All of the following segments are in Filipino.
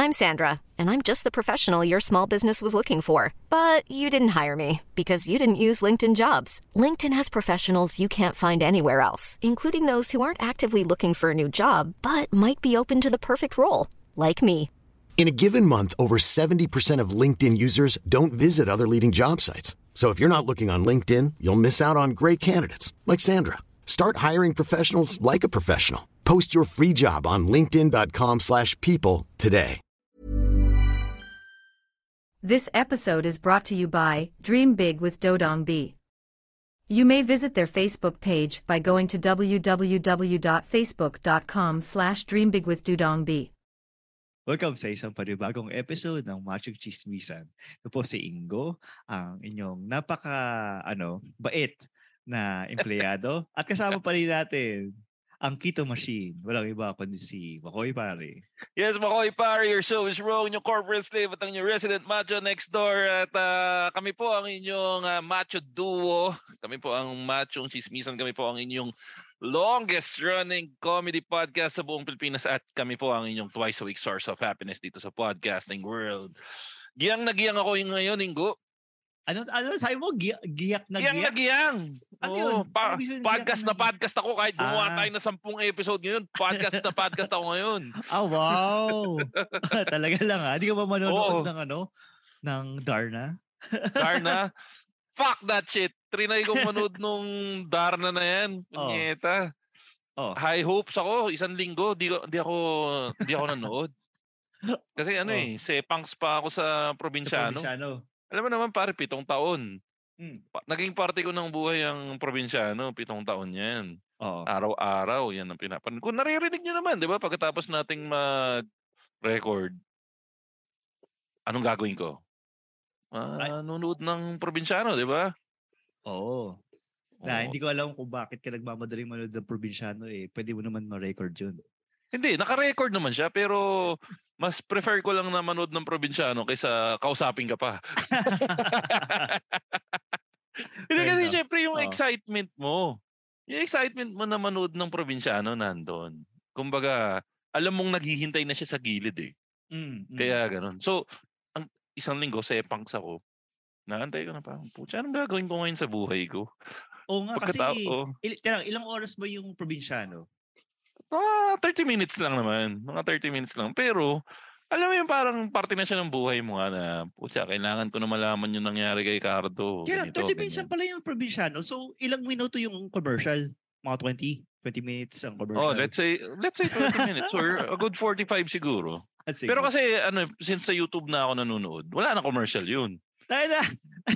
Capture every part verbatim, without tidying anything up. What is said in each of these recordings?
I'm Sandra, and I'm just the professional your small business was looking for. But you didn't hire me because you didn't use LinkedIn Jobs. LinkedIn has professionals you can't find anywhere else, including those who aren't actively looking for a new job, but might be open to the perfect role, like me. In a given month, over seventy percent of LinkedIn users don't visit other leading job sites. So if you're not looking on LinkedIn, you'll miss out on great candidates like Sandra. Start hiring professionals like a professional. Post your free job on linkedin.com slash people today. This episode is brought to you by Dream Big with Dodong B. You may visit their Facebook page by going to www.facebook.com slash dreambigwithdodongb. Welcome sa isang panibagong episode ng Machong Chismisan. Ito po si Ingo, ang inyong napaka, ano, bait na empleyado. At kasama pa rin natin ang Keto Machine. Walang iba kundi si Makoy Pare. Yes, Makoy Pare, your show is wrong. Yung corporate slave at ang yung resident macho next door. At uh, kami po ang inyong uh, macho duo. Kami po ang Machong Chismisan. Kami po ang inyong longest running comedy podcast sa buong Pilipinas. At kami po ang inyong twice a week source of happiness dito sa podcasting world. Giyang na giyang ako yung ngayon, Ingo. Ano, ano sabi mo? Giyak, giyak na giyang? giyak? Na giyang. Ano Oo, yun? Pa- Ano podcast na, na podcast ako. Kahit gumawa ah. tayo ng sampung episode ngayon, podcast na podcast ako ngayon. Ah, wow. Talaga lang ha? Hindi ka ba manonood Oo. ng ano? Ng Darna? Darna? Fuck that shit. Trinay kong manood nung Darna na yan. Punyeta. Oh. High hopes ako. Isang linggo. Di, di ako di ako nanood. Kasi ano oh. eh, sepangs pa ako sa probinsyano. Sa probinsyano. Alam mo naman pare, pitong taon. Hmm. Pa- naging parte ko ng buhay ang probinsyano. Pitong taon yan. Oh. Araw-araw. Yan ang pinapan. Kung naririnig nyo naman, di ba? Pagkatapos nating mag-record, anong gagawin ko? Manunood ng probinsyano, di ba? Oo. Na, hindi ko alam kung bakit ka nagmamadaling manood ng probinsyano eh. Pwede mo naman ma-record yun. Hindi, naka-record naman siya pero mas prefer ko lang na manood ng probinsyano kaysa kausapin ka pa. Hindi kasi enough. syempre yung Oh. excitement mo. Yung excitement mo na manood ng probinsyano nandun. Kumbaga, alam mong naghihintay na siya sa gilid eh. Mm, mm. Kaya ganun. So, ang isang linggo, sepangs ako. Naantay ko na pa. Pucha, anong gagawin ko ngayon sa buhay ko? Oo nga Pagkata- kasi, oh. il- tirang, ilang oras ba yung probinsyano? Mga thirty minutes lang naman. Mga thirty minutes lang. Pero, alam mo yung parang parte na siya ng buhay mo nga na, pucha, kailangan ko na malaman yung nangyari kay Cardo. Kaya Ganito, thirty minutes lang ganyan. pala yung probinsyano. So, ilang minuto yung commercial? Mga twenty? twenty minutes ang commercial. Oh, let's say, let's say twenty minutes or a good forty-five siguro. Ah, sige. Pero kasi, ano, since sa YouTube na ako nanonood, wala na commercial yun. Tayo na!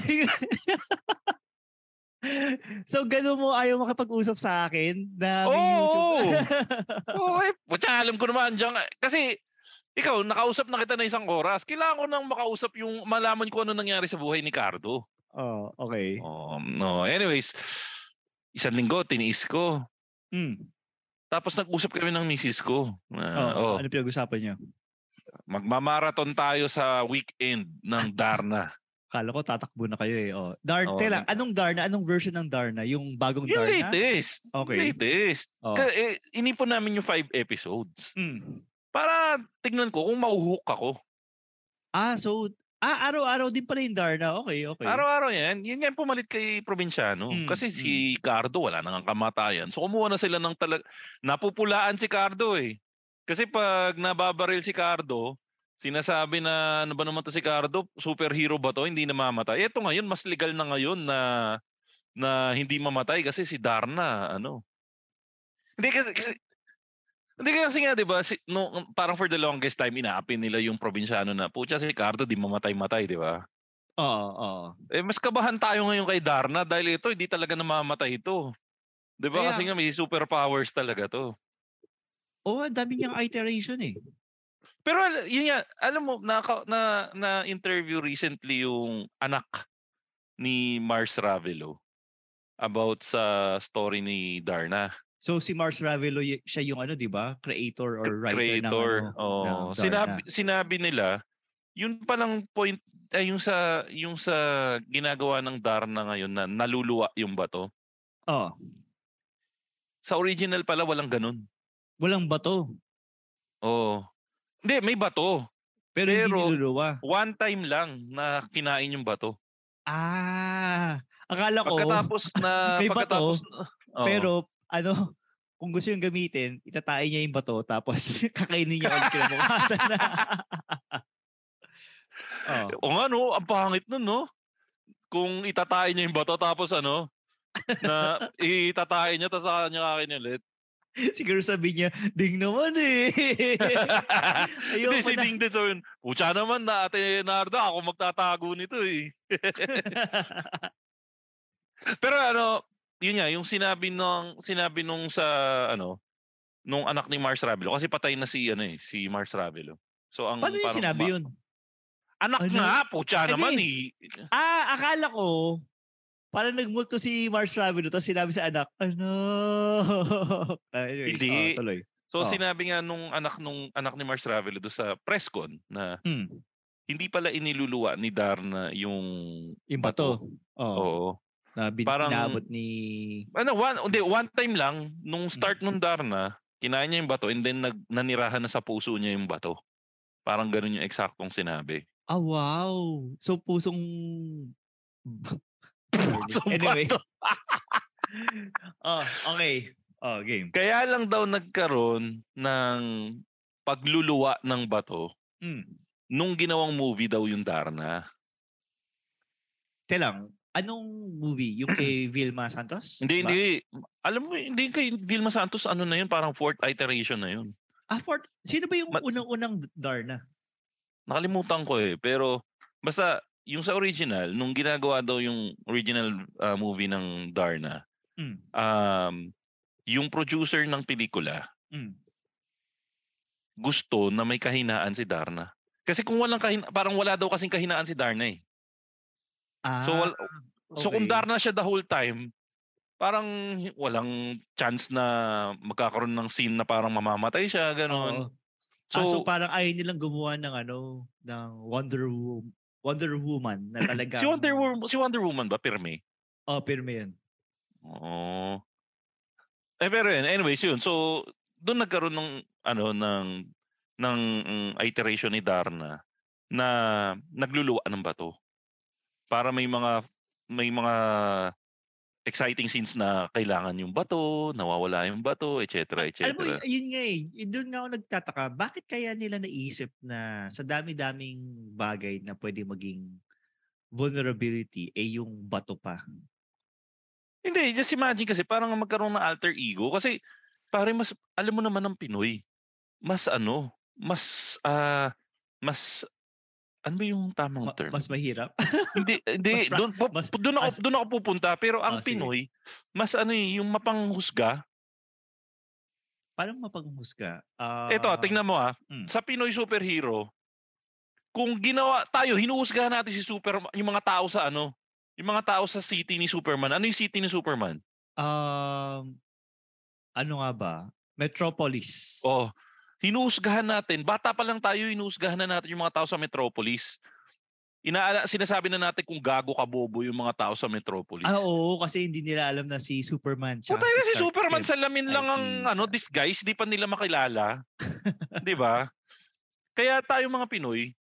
So, gano'n mo ayaw makipag-usap sa akin na may Oo! YouTube? Oo, eh. Pucha, alam ko naman dyan. Kasi, ikaw, nakausap na kita na isang oras. Kailangan ko nang makausap yung, malaman ko ano nangyari sa buhay ni Cardo. Oh, okay. Um, no, anyways, isang linggo, tiniis ko. Mm. Tapos nag-usap kami ng misis ko. Uh, Oh, oh, ano pinag-usapan niyo? magmamarathon tayo sa weekend ng Darna. Kala ko tatakbo na kayo eh. Oh. Dar Oh, tela, anong Darna? Anong version ng Darna? Yung bagong Yung Darna? latest. Okay. Latest. Oh. Ka- eh, inipon namin yung five episodes. Mm. Para tignan ko kung mauhook ako. Ah, so ah araw-araw din pala yung Darna. Okay, okay. Araw-araw yan. Yun yan pumalit kay Probinsyano. Mm, Kasi si Cardo wala nang kamatayan. So kumuha na sila ng talag... Napupulaan si Cardo eh. Kasi pag nababaril si Cardo, sinasabi na ano ba naman to si Cardo, superhero ba to, hindi namamatay. Ito ngayon, mas legal na ngayon na na hindi mamatay kasi si Darna, ano. Hindi kasi, kasi hindi kasi nga 'di ba, si, no, parang for the longest time inaapin nila yung probinsyano na pucha si Cardo di mamatay-matay, 'di ba? Oo, oo. Eh mas kabahan tayo ngayon kay Darna dahil ito hindi talaga namamatay ito. 'Di ba? Kaya, Kasi nga may superpowers talaga 'to. oh, ang dami niyang iteration eh. Pero yun nga, alam mo, na, na, na interview recently yung anak ni Mars Ravelo about sa story ni Darna. So si Mars Ravelo, y- siya yung ano, 'di ba? Creator or writer Creator. ng ano, Oh, ng Darna. sinabi sinabi nila, yun palang point ay yung sa yung sa ginagawa ng Darna ngayon na naluluwa yung bato. Oh, Sa original pala walang ganun. walang bato. Oh. Hindi, may bato. Pero, hindi Pero, niluluwa. one time lang na kinain yung bato. Ah, akala ko Pagkatapos na may pagkatapos bato, oo. pero ano, kung gusto yung gamitin, itatain niya yung bato tapos kakainin niya ulit kinabukasan. Oh. Oo nga 'no, ang pangit nun 'no? Kung itatain niya yung bato tapos ano, na itatae niya tapos saka niya kakainin ulit. Siguro sabi niya, "Ding naman eh." Hindi Ayoko si na. Ding din sabihin, "Putya naman na Ate Narda, ako magtatago nito eh." Pero ano, yun nga, yung sinabi ng sinabi nung sa ano, nung anak ni Mars Ravelo kasi patay na si ano eh, si Mars Ravelo. So ang Paano niya parang sinabi ma yun? anak Ano? nga, putya naman Hindi. eh. Ah, akala ko, parang nagmulto si Mars Ravelo tapos sinabi sa anak, "Anak." Ah, anyways, oo, Hindi. tuloy. So Oh. sinabi nga nung anak nung anak ni Mars Ravelo dun sa press con na Hmm. hindi pala iniluluwa ni Darna yung Yung bato. bato. Oo. Oo. Na bin Parang inaabot ni ano, one hindi, one time lang nung start Hmm. nung Darna, kinain niya yung bato and then nag nanirahan na sa puso niya yung bato. Parang gano'n yung eksaktong sinabi. Ah, wow! So, pusong Pusong anyway. bato. Oh, okey. Oh, game. Kaya lang daw nagkaroon ng pagluluwa ng bato Hmm. nung ginawang movie daw yung Darna. Teka lang, anong movie? Yung kay Vilma Santos Hindi, ba? hindi. Alam mo, hindi kay Vilma Santos, ano na yun, parang fourth iteration na yun. Ah, fourth. Sino ba yung Ma- unang-unang Darna? Nakalimutan ko eh. Pero basta yung sa original, nung ginagawa daw yung original uh, movie ng Darna, Hmm. um, yung producer ng pelikula, Hmm. gusto na may kahinaan si Darna. Kasi kung walang kahin parang wala daw kasing kahinaan si Darna eh. Ah, So, wal- so kung okay. Darna siya the whole time, parang walang chance na magkakaroon ng scene na parang mamamatay siya, gano'n. Oo. Ah, so So, parang ayaw nilang gumawa ng ano, ng Wonder Wo- Wonder Woman na si talagang Wonder Woman, si Wonder Woman ba pirme? oh, pirme yun. Oo. Eh pero yun, anyways yun. So, doon nagkaroon ng ano ng ng mm, iteration ni Darna na nagluluwa ng bato. Para may mga may mga exciting scenes na kailangan yung bato, nawawala yung bato, et cetera, et Alam mo, cetera. y- yun nga eh. Y- Doon nga ako nagtataka. Bakit kaya nila naisip na sa dami-daming bagay na pwede maging vulnerability, eh yung bato pa? Hindi, just imagine kasi parang magkaroon ng alter ego kasi pare mas alam mo naman ng Pinoy, mas ano, mas ah mas ano ba yung tamang Ma- term? mas mahirap? Hindi mas hindi pra- doon mas, doon ako as, doon ako pupunta pero ang oh, sige. Pinoy mas ano eh, yung mapanghusga. Parang mapanghusga. Ito, Ah, tingnan mo ah, mm. sa Pinoy superhero, kung ginawa tayo, hinuhusgahan natin si Superman, yung mga tao sa ano, yung mga tao sa city ni Superman. Ano yung city ni Superman? Um, ano nga ba? Metropolis. Oh, hinuhusgahan natin. Bata pa lang tayo, hinuhusgahan na natin yung mga tao sa Metropolis. Inaala, sinasabi na natin kung gago ka bobo yung mga tao sa Metropolis. Ah, oo, kasi hindi nila alam na si Superman Puta tsaka si si Clark Superman Kent sa lamin lang ay ang ano isa. disguise, di pa nila makilala. 'Di ba? Kaya tayo mga Pinoy,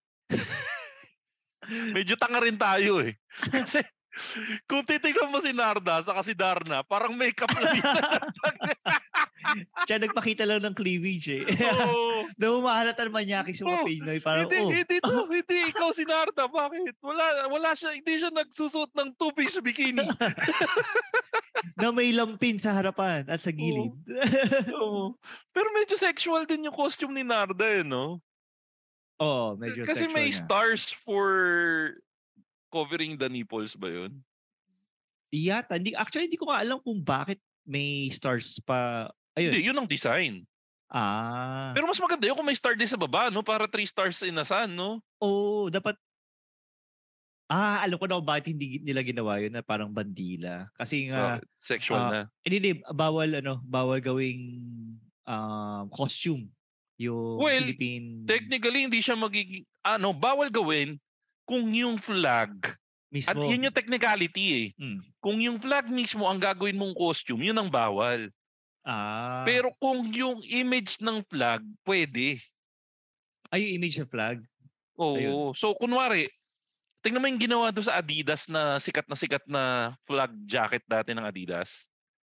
medyo tanga rin tayo eh. Kasi kung titignan mo si Narda sa si Darna, parang makeup lang yan. Siya nagpakita lang ng cleavage eh. Oo. Daw mahalata naman niya sa mga Oh, Pinoy. Parang, hindi, oh, hindi to, hindi ikaw si Narda. Bakit? Wala, wala siya, hindi siya nagsusuot ng two-piece bikini. na may lampin sa harapan at sa gilid. Oo. Pero medyo sexual din yung costume ni Narda eh, no? Oo, medyo Kasi sexual may nga. stars for covering the nipples ba yun? Iyata. Hindi, actually, hindi ko nga alam kung bakit may stars pa. Ayun. Hindi, yun ang design. Ah. Pero mas maganda yun kung may star din sa baba, no? Para three stars in a sun, no? Oo, dapat. Ah, alam ko na kung bakit hindi nila ginawa yun na parang bandila. Kasi nga, Bakit? Sexual ah, na. hindi, bawal, ano, bawal gawing um, costume yung Well, Philippine technically, hindi siya magiging, ano, bawal gawin kung yung flag, mismo. at yun yung technicality eh. Mm. Kung yung flag mismo ang gagawin mong costume, yun ang bawal. Ah. Pero kung yung image ng flag, pwede. Ay, yung image ng flag? Oo. So, kunwari, tingnan mo yung ginawa doon sa Adidas na sikat na sikat na flag jacket dati ng Adidas.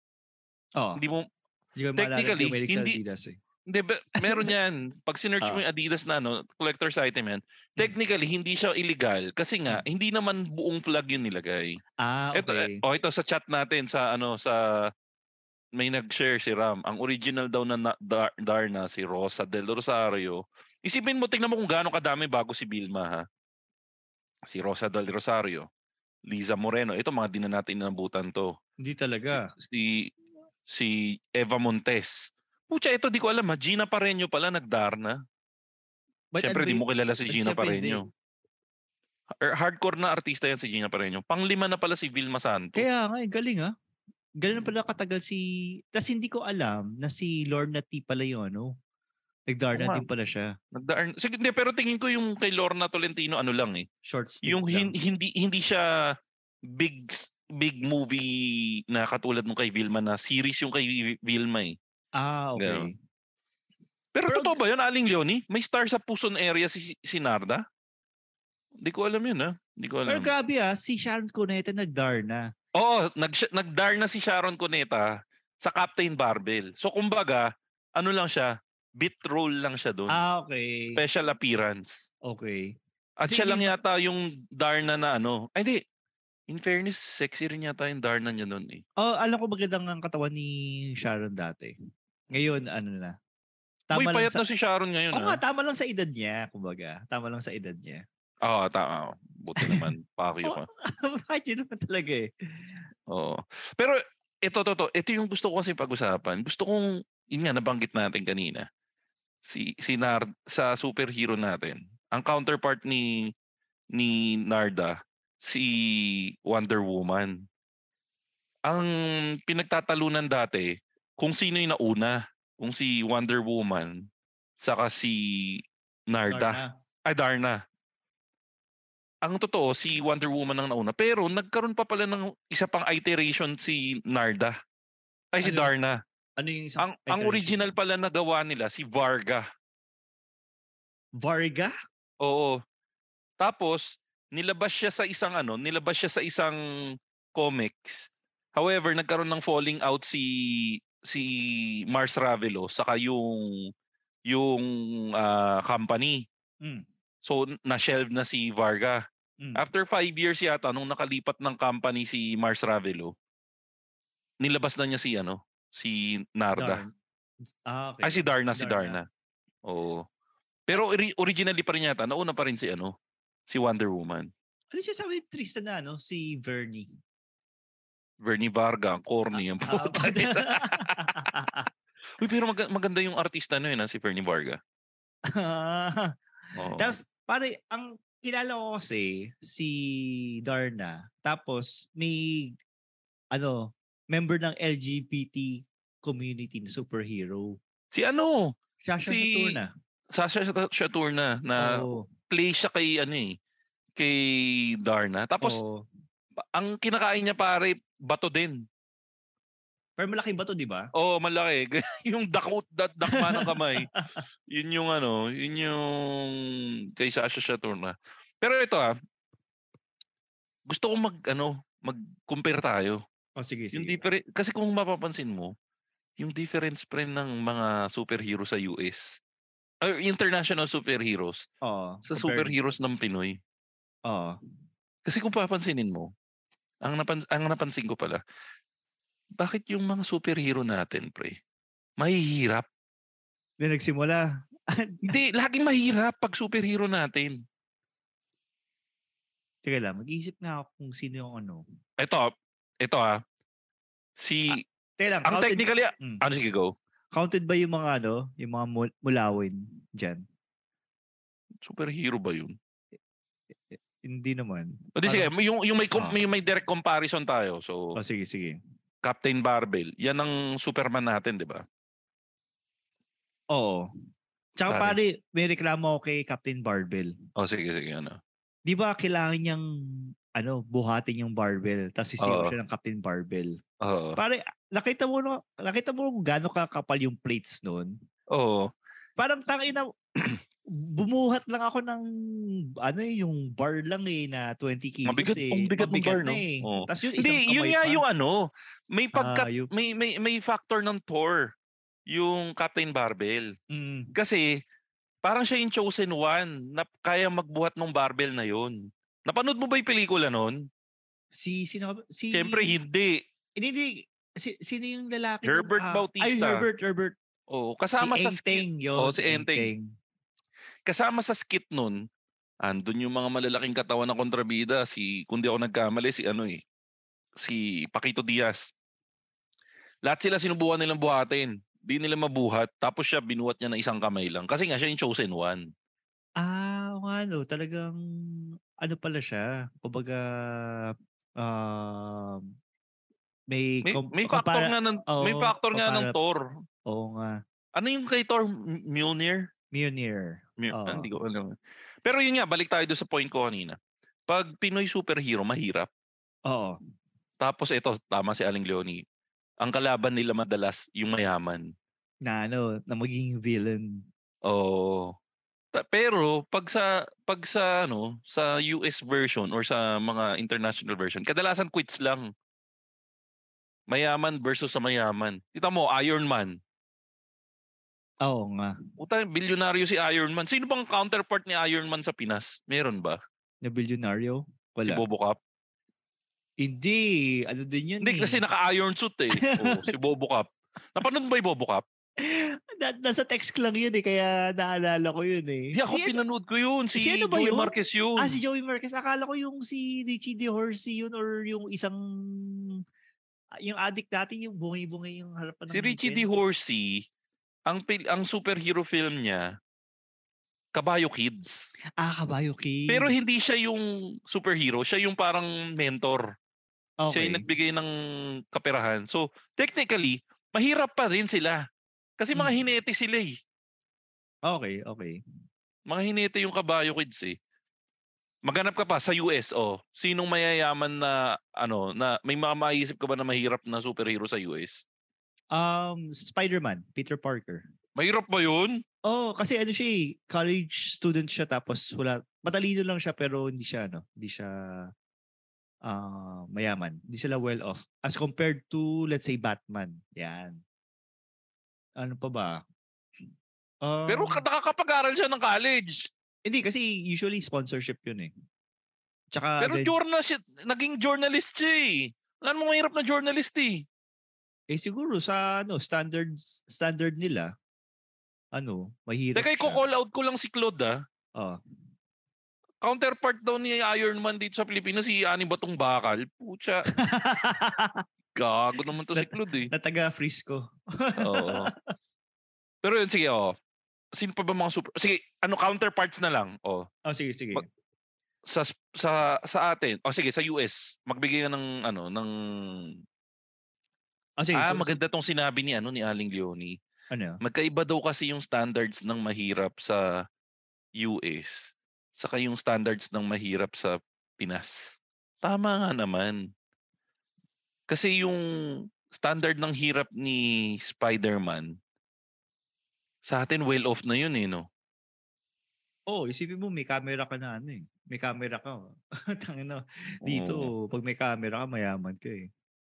Oo. Hindi mo, Hindi ko maalala, technically, hindi ko hindi, Adidas eh. hindi, ba- meron yan. Pag sinearch mo Ah. yung Adidas na ano, collector's item yan, technically, hindi siya illegal kasi nga, hindi naman buong flag yun nilagay. Ah, Ito, okay. oh, ito sa chat natin, sa ano, sa, may nag-share si Ram. Ang original daw na, na Dar- Darna, si Rosa del Rosario. Isipin mo, tingnan mo kung gaano kadami bago si Vilma, ha? Si Rosa del Rosario, Liza Moreno. Ito, mga di na natin inabutan to. Hindi Si, talaga. si, si Eva Montes. Pucha, ito di ko alam ha. Gina Pareño pala nag-Darna. But Siyempre, ano di ba mo kilala si but Gina syempre hindi. Pareño. Er, hardcore na artista yan si Gina Pareño. Panglima na pala si Vilma Santos. Kaya nga, eh, galing ah. Galing na pala katagal si... Tapos hindi ko alam na si Lorna T pala yung ano. Nag-Darna Oo nga. din pala siya. Nag-Darna. Sige, hindi, pero tingin ko yung kay Lorna Tolentino, ano lang eh. Short snippet Yung lang. hin- hindi hindi siya big big movie na katulad nung kay Vilma na series yung kay Vilma eh. Ah, okay. Pero, Pero- totoo ba yun, Aling Leonie? May star sa Puson area si, si Narda? Hindi ko alam yun ha. Hindi ko Pero alam. grabe ah, si Sharon Cuneta nag-Darna. Oo, nag, nag-dar na si Sharon Cuneta sa Captain Barbell. So kumbaga, ano lang siya, bit role lang siya doon. Ah, okay. Special appearance. Okay. At Kasi siya lang hindi- yata yung Darna na ano. Ay hindi, in fairness, sexy rin yata yung Darna niya noon eh. Oh, alam ko magandang ang katawan ni Sharon dati. Ngayon, ano na. Uy, Tama lang payat sa... na si Sharon ngayon Oo ha. nga, tama lang sa edad niya, kumbaga. Tama lang sa edad niya. Oo, tama. Buti naman, pakyo ka. Bakit yun naman talaga eh. Oo. Pero ito, to, to, ito yung gusto ko kasi pag-usapan. Gusto kong, yun nga, nabanggit natin kanina. Si, si Nard, sa superhero natin. Ang counterpart ni, ni Narda, si Wonder Woman. Ang pinagtatalunan dati, kung sino yung nauna. Kung si Wonder Woman, saka si Narda. Darna. Ay, Darna. Ang totoo, si Wonder Woman ang nauna. Pero nagkaroon pa pala ng isa pang iteration si Narda. Ay, si Ano? Darna. Ano yung isang Ang, ang original pala na gawa nila, si Varga. Varga? Oo. Tapos, nilabas siya sa isang ano, nilabas siya sa isang comics. However, nagkaroon ng falling out si si Mars Ravelo saka yung yung ah, company. Mm. So, na-shelve na si Varga. Mm. After five years yata, nung nakalipat ng company si Mars Ravelo, nilabas na niya si ano, si Narda. Darn. Ah, okay. Ay, si Darna, si Darna. Darna. Oo. Pero ori- originally pa rin yata, nauna pa rin si ano, si Wonder Woman. Ano siya sabi ni Tristan na ano? Si Vernie. Vernie Varga, ang corny yung Ah, puta. Uy, pero mag- maganda yung artista na yun, ha, si Vernie Varga. Ah. Oo. Tapos, pare, ang kilala ko kasi, si Darna. Tapos, may, ano, member ng L G B T community na superhero. Si ano? Sasha Si- Saturna. Sasha Saturna na Oo. play siya kay ano eh, kay Darna. Tapos Oo. ang kinakain niya pare bato din. Pero malaking bato, di ba? Oo, malaki. Yung dakot dat dakma ng kamay. Yun yung ano, yun yung kay Sasha Saturna. Pero ito ah, gusto kong mag ano, mag-compare tayo. Oh, sige, Yung sige. different kasi kung mapapansin mo, yung difference pa rin ng mga superhero sa U S or international superheroes Oo. sa compared- superheroes ng Pinoy. Oo. Kasi kung papansinin mo, ang, napan, ang napansin ko pala, bakit yung mga superhero natin, pre, mahihirap? Na nagsimula. Hindi, laging mahirap pag superhero natin. Teka lang, mag-iisip nga ako kung sino yung ano. Ito, ito ah, si, Teka lang, ang counted, technically, Mm. ano sige go, counted ba yung mga ano, yung mga mul- mulawin dyan? superhero ba yun? Hindi naman. O di sige, Parang- yung, yung, may, com- Ah. may, may direct comparison tayo. So, Oh, sige, sige. Captain Barbell, yan ang Superman natin, di ba? Oo. Tsaka Pare. pare, may reklamo ako kay Captain Barbell. O sige, sige, ano. Di ba kailangan niyang ano, buhatin yung barbell tapos sisigaw Oo. siya ng Captain Barbell. Oo. Pare, nakita mo no, nakita mo kung gaano kakapal yung plates noon. Oo. Parang tangina, bumuhat lang ako ng ano eh, yung bar lang eh na twenty kilos Mabigat, eh. ang bigat ng Mabigat bar, na no? eh. Oo. Tapos yun, Hindi, isang yun kamay nga pa. yung ano, may pagkat, Ah, yung, may, may, may factor ng Thor, yung Captain Barbell. mm, Kasi, parang siya yung chosen one na kaya magbuhat ng barbell na yun. Napanood mo ba yung pelikula nun? si, sino, ka ba? si, Siyempre, hindi. hindi, hindi, si, sino yung lalaki doon? Herbert Ah, ay, Bautista. Herbert, Herbert. Oo, Si kasama sa Enteng, skit. yun, Oh, si si Enteng. Enteng. Kasama sa skit nun, andun yung mga malalaking katawan ng kontrabida, si, kung di ako nagkamali, si ano eh, si Paquito Diaz. Lahat sila sinubukan nilang buhatin. Di nila mabuhat. Tapos siya, binuhat niya na isang kamay lang. Kasi nga, siya yung chosen one. Ah, o nga no, talagang, ano pala siya, kumbaga, um, may, May, kom, may factor kompara, nga ng, may oo, factor nga ng kompara, Thor. oo nga, Ano yung kay Thor? M- Mjolnir? Mjolnir. Mjol- ah, Oo. hindi ko alam. Pero yun nga, balik tayo doon sa point ko kanina. Pag Pinoy superhero, mahirap. Oo. Tapos ito, tama si Aling Leonie. Ang kalaban nila madalas, yung mayaman. Na ano, na maging villain. Oo. Ta- Pero pag sa pag sa ano, sa U S version or sa mga international version, kadalasan quits lang. Mayaman versus sa mayaman. Kita mo, Iron Man. Oo nga. Puta, bilyonaryo si Iron Man. Sino bang counterpart ni Iron Man sa Pinas? Meron ba? Na bilyonaryo? Si Wala. Bobo Cap? Hindi. Ano din yun Hindi eh. kasi naka-iron suit eh. Oo, si Bobo Cap. Napanood mo ba yung Bobo Cap? Na, nasa text lang yun eh. Kaya naalala ko yun eh. Hindi ako Si ano- pinanood ko yun. Si, si ano ba Joey yun? Marquez yun. Ah, si Joey Marquez. Akala ko yung si Richie DeHorsey yun or yung isang yung addict natin yung bungay-bungay yung harapan ng Si Richie ngipin. DeHorsey, ang, pil- ang superhero film niya, Kabayo Kids. Ah, Kabayo Kids. Pero hindi siya yung superhero. Siya yung parang mentor. Siya yung Okay. nagbigay ng kaperahan. So, technically, mahirap pa rin sila. Kasi mga Mm. hinete sila eh. Okay, okay. Mga hinete yung Kabayo Kids eh. Maghanap ka pa sa U S, oh. Sinong mayayaman na, ano, na may mga maisip ka ba na mahirap na superhero sa U S? Um, Spider-Man, Peter Parker. Mahirap ba yun? Oh, kasi ano siya eh, college student siya tapos wala, matalino lang siya pero hindi siya ano, hindi siya ah mayaman. Hindi sila well off as compared to let's say Batman. Yan. Ano pa ba? Um, Pero ka- nakakapag-aral siya ng college. hindi kasi usually sponsorship yun eh. Tsaka Pero then, journalist, naging journalist siya eh. Wala namang mahirap na journalist eh. eh siguro sa ano standards standard nila ano, mahirap Teka, siya. i-call out ko lang si Claude ah. Oh. Counterpart daw ni Iron Man dito sa Pilipinas, si Ani Batong Bakal. Pucha, gago naman to si Claude eh. Na taga Frisco. Oo. Pero yun, sige oh. Sino pa ba mga super... Sige, ano counterparts na lang. Oh. Oh, sige, sige. Mag- Sa sa sa atin. Oh, sige, sa U S. Magbigay ka ng ano, ng... Oh, sige, ah, so- so- maganda tong sinabi ni ano ni Aling Leonie. ano yun? Magkaiba daw kasi yung standards ng mahirap sa U S saka yung standards ng mahirap sa Pinas. Tama nga naman. Kasi yung standard ng hirap ni Spider-Man, sa atin well off na yun eh, no? Oh, isipin mo may camera ka na ano eh. May camera ka. Tangina. Dito, Oo. pag may camera ka, mayaman ka eh.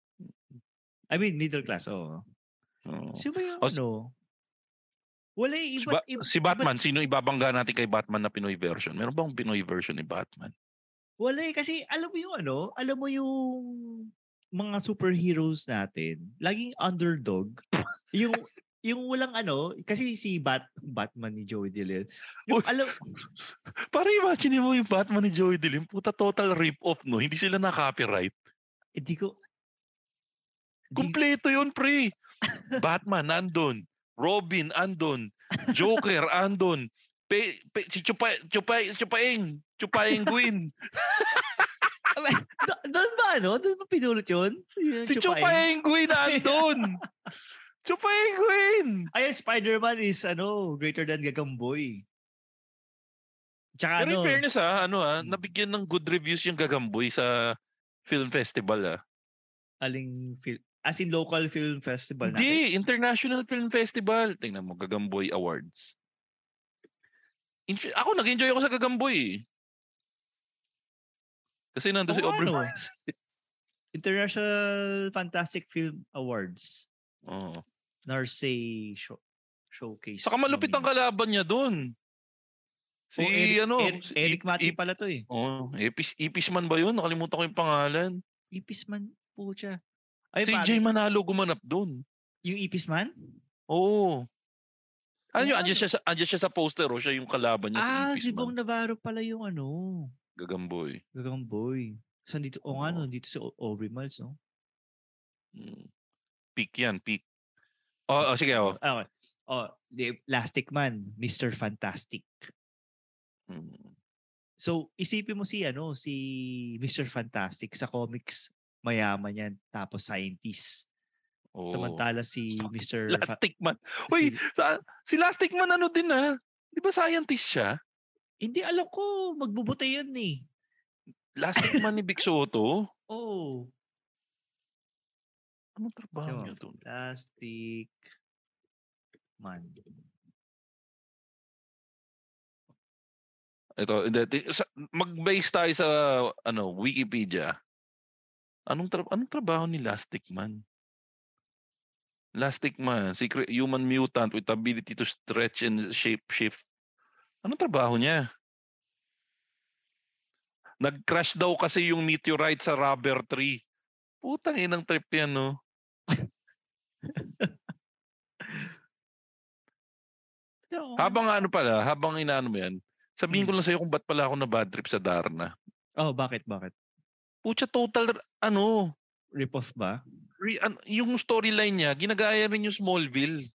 I mean, middle class, oo. Oo. Sino ba yung O, ano? Wala eh. Si, Iba, Ba- iba, si Batman, sino ibabangga natin kay Batman na Pinoy version? Meron bang Pinoy version ni Batman? wala eh. Kasi alam mo yung ano? Alam mo yung mga superheroes natin, laging underdog. yung yung walang ano, kasi si Bat Batman ni Joey De Leon. Yung Uy. alam, Para imagine mo yung Batman ni Joey De Leon, puta total rip-off, no? Hindi sila na-copyright. hindi ko, hindi, Kumpleto yun, pre. Batman, andun. Robin, andun. Joker, andun. Pe, pe, si Chupay, Chupay, Chupaing. Chupaing Gwyn. Do- doon ba ano? Doon ba pinulot yun? Yung Si Chupain? Chupaing Gwyn, andun. Chupaing Gwyn. Ay, Spider-Man is ano, greater than Gagamboy. Tsaka Pero in ano, fairness ha, ano ha, nabigyan ng good reviews yung Gagamboy sa film festival ha. aling film, as in local film festival natin. Hindi, International Film Festival. Tingnan mo, Gagamboy Awards. In- ako, nag-enjoy ako sa Gagamboy eh. Kasi nandun Oo, si Aubrey ano? Marcel. International Fantastic Film Awards. Oo. Narsay show, Showcase. Saka malupit ang nominee. kalaban niya dun. Si Oh, Eric, ano, Eric, si Eric Ip- Mati Ip- pala to eh. oh, Ipis, Ipisman ba yun? Nakalimutan ko yung pangalan. Ipisman po siya. Ay, Si pare, Jay Manalo gumanap dun. yung Ipisman? Oo. Ano yun? Oo, Andiyan ano? siya, sa, andiyan siya sa poster o siya yung kalaban niya Ah, si si Bong Ipisman. Navarro pala yung ano. Gagamboy. Gagamboy. Saan dito? O nga, no, dito si O- Aubrey Miles, no? Hmm. Peak yan, peak. Oh, oh sige, oh. Okay. Oh, the Plastic Man, Mister Fantastic. Hmm. So, isipin mo si ano, si Mister Fantastic sa comics, mayaman yan, tapos scientist. Oh. Samantala si Mister Fa- Lastic Man. Uy, si, sa, si Lastic Man ano din ah. Di ba scientist siya? hindi, alam ko, magbubuti yan eh. Lastic Man ni Vic Soto? Oh. Anong trabaho Diba? niya doon? Plastic Man. Ito, hindi, ti- sa- mag-base tayo sa ano, Wikipedia. Anong tra- anong trabaho ni Lastic Man? Lastic Man, secret human mutant with ability to stretch and shape shift. Anong trabaho niya? Nag-crash daw kasi yung meteorite sa rubber tree. Putang inang trip yan, no? Habang ano pala, habang inaano mo yan, sabihin ko Hmm. lang sa'yo kung ba't pala ako na bad trip sa Darna. Oh, bakit, bakit? Pucha, total, ano, Rip-off ba? re, an, yung storyline niya, ginagaya rin yung Smallville.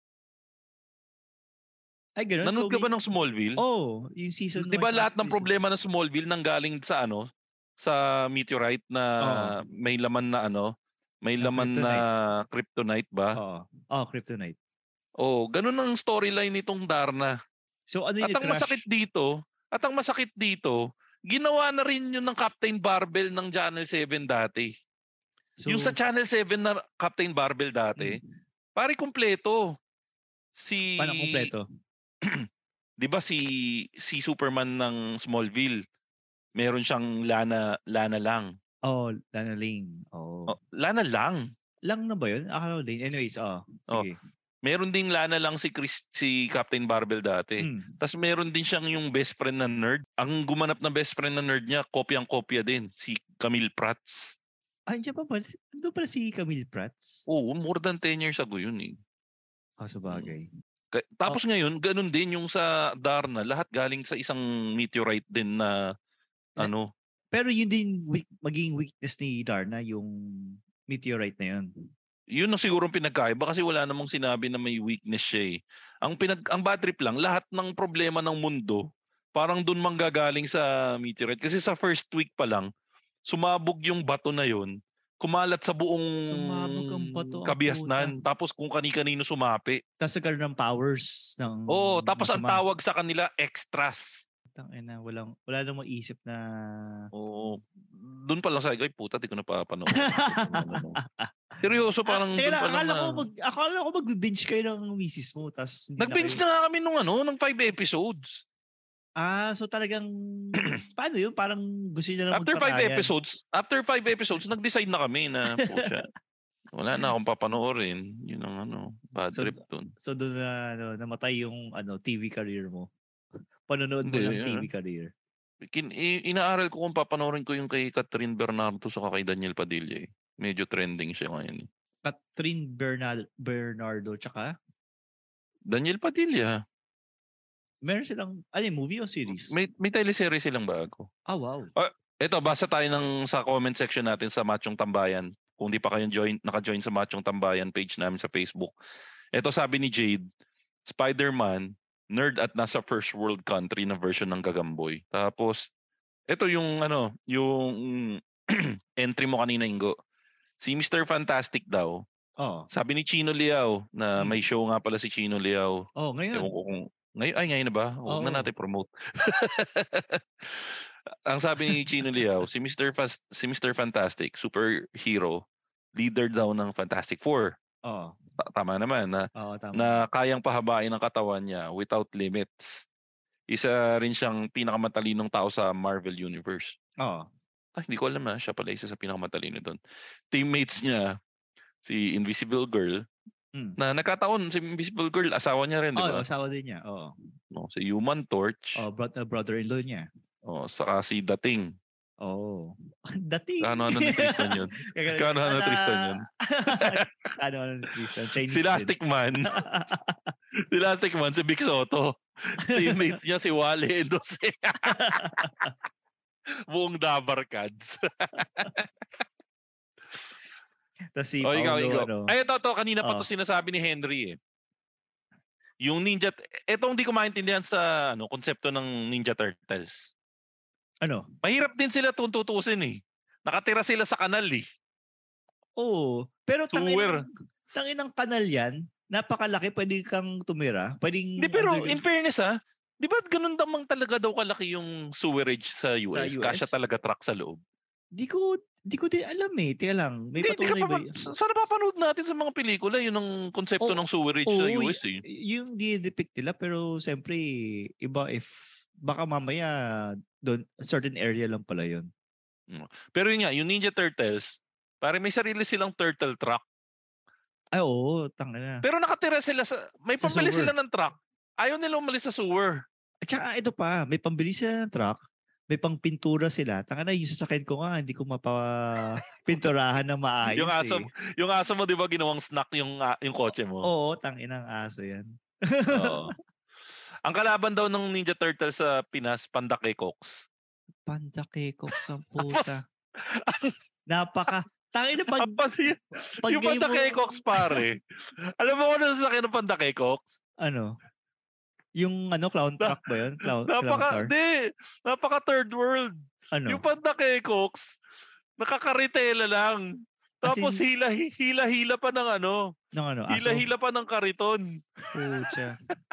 Ay, ganun. Nanood So, ka ba may- ng Smallville? Oh, yung season Di ba one, lahat ng season- problema ng Smallville nanggaling sa ano, sa meteorite na Oo. may laman na ano, may Na laman na kryptonite ba? Oo. Oh, Kryptonite. Oh, ganun ang storyline nitong Darna. So, ano yung At ang crash? masakit dito, at ang masakit dito, ginawa na rin yun ng Captain Barbell ng Channel seven dati. So, Yung sa Channel seven na Captain Barbell dati, Hmm. pare kumpleto. Si Paano kompleto? 'Di ba si si Superman ng Smallville, meron siyang lana lana lang. Oh, Lana Lane. Oh. Oh, lana lang. Lang na ba yun? Akala ko Lane. Anyways, oh. Sige. Meron ding lana lang si Chris, si Captain Barbell dati. Hmm. Tapos meron din siyang yung best friend na nerd. Ang gumanap na best friend na nerd niya, kopyang-kopya din, si Camille Prats. Ay, dyan pa pala. Ando pala si Camille Prats. Oo, more than ten years ago yun eh. Ah, sa bagay. Ka- Tapos Oh. ngayon, ganun din yung sa Darna, lahat galing sa isang meteorite din na Eh, ano. Pero yun din weak, maging weakness ni Darna, yung meteorite na yun. Yun ang siguro pinagkaiba kasi wala namang sinabi na may weakness siya eh. Ang pinag ang bad trip lang, lahat ng problema ng mundo parang doon manggagaling sa meteorite kasi sa first week pa lang sumabog yung bato na yon, kumalat sa buong Sumabog ang bato, ang Kabiasnan, puta. tapos kung kani-kanino sumapi. Tapos nagkaroon ng powers ng... Oo, tapos ang masama. tawag sa kanila extras. Tangina, walang, wala namang isip na... Oo. Doon pa lang sa ay puta, di ko napapanood. Seryoso, parang Teka doon lang, pa lang akala na. ko, mag, akala ko mag-binge kayo ng misis mo, tapos hindi Nag-binge kayo- na nga kami nung ano, ng five episodes. Ah, so talagang, paano yun? Parang gusto nyo na After five magpatayan. episodes, after five episodes, nag-decide na kami na, pucha, wala na akong papanoorin. Yun ang ano, bad So, trip dun. So doon na, ano, namatay yung ano, T V career mo. Panonood mo Hindi, ng T V yeah. career. Kin, i- inaaral ko kung papanoorin ko yung kay Catherine Bernardo sa kay Daniel Padilla eh. Medyo trending siya ngayon. eh. Catherine Bernal, Bernardo, tsaka Daniel Padilla. meron silang, ano yung movie o series? May, may teleserye silang bago. Ah, wow. Ito, basa tayo ng, sa comment section natin sa Machong Tambayan. Kung di pa kayong join, naka-join sa Machong Tambayan page namin sa Facebook. Ito sabi ni Jade, Spider-Man, nerd at nasa first world country na version ng Gagamboy. Tapos, ito yung ano, yung entry mo kanina, Ingo. Si Mister Fantastic daw, Oh. sabi ni Chino Liao na Hmm. may show nga pala si Chino Liao. Oh, ngayon. Ewan ko kung ngayon, ay ngayon na ba? Huwag na Oo. natin promote. Ang sabi ni Chino Liao, si Mister Fast, si Mister Fantastic, superhero, leader daw ng Fantastic Four. Oh. Ta- Tama naman na Oo, tama. na kayang pahabain ang katawan niya without limits. isa rin siyang pinakamatalinong tao sa Marvel Universe. Oo. Ah, hindi ko alam na siya pala isa sa pinakamatalino doon. Teammates niya, si Invisible Girl, Mm. na nagkataon, si Invisible Girl, asawa niya rin, di Oo, ba? asawa din niya. Oo. No, si Human Torch, Oh, bro- uh, brother-in-law niya. oh, saka si Dating. Oh. Dating. Kano-ano ni Tristan yun? Kano-ano ni Tristan yun? Kano-ano ni Tristan? Chinese Si Lastic din. Man. Si Lastic Man, si Vic Soto. Teammate niya si Wale Endose. Buong Dabarkads. Tapos si O, ikaw, Paolo, ikaw. ano. Ay, ito, ito. Kanina pa Oh. to sinasabi ni Henry eh. Yung Ninja, ito hindi ko maintindihan sa ano konsepto ng Ninja Turtles. Ano? Mahirap din sila tuntutusin eh. Nakatira sila sa kanal eh. Oo. Pero Sewer. tangin, tangin ng kanal yan. Napakalaki. Pwede kang tumira. Pwedeng Hindi, pero underground- in fairness ha, di ba ganun damang talaga daw kalaki yung sewerage sa U S? Sa U S? Kasya talaga truck sa loob. Di ko, di ko din alam eh. Teka lang. May Hindi, hindi ka patunay pa, ba? sana papanood natin sa mga pelikula, yun ang konsepto Oo, ng sewerage sa Oo, U S eh. y- yung di-depict nila. Pero siyempre, iba if baka mamaya doon certain area lang pala yun. Pero yun nga, yung Ninja Turtles, parang may sarili silang turtle truck. Ay, oo. Tanga na. Pero nakatira sila sa, may Sa pambili sewer. sila ng truck. Ayaw nila umalis sa sewer. At saka ito pa, may pambili sila ng truck. May pang pintura sila. Tanga na, yung sasakyan ko nga, hindi ko mapapinturahan na maayos Yung aso, eh. yung aso mo, di ba, ginawang snack yung, ah, yung kotse mo? Oo, tangin ng aso yan. Oo. Ang kalaban daw ng Ninja Turtles sa Pinas, Panda Cox. Panda kekok sa Tapos, puta. Napaka, tangin na pag, Tapos yun, pag yung game Panda mo- Cox pare. Alam mo kung ano sasakyan ng Panda Cox? ano, yung ano, clown truck ba yun? Clown, clown Napaka, car? di, napaka third world. Ano? Yung Panda Cox, nakakaritela lang. As Tapos in- hila, hila, hila pa ng ano. Ng ano, aso? Hila, hila pa ng kariton. Pucha.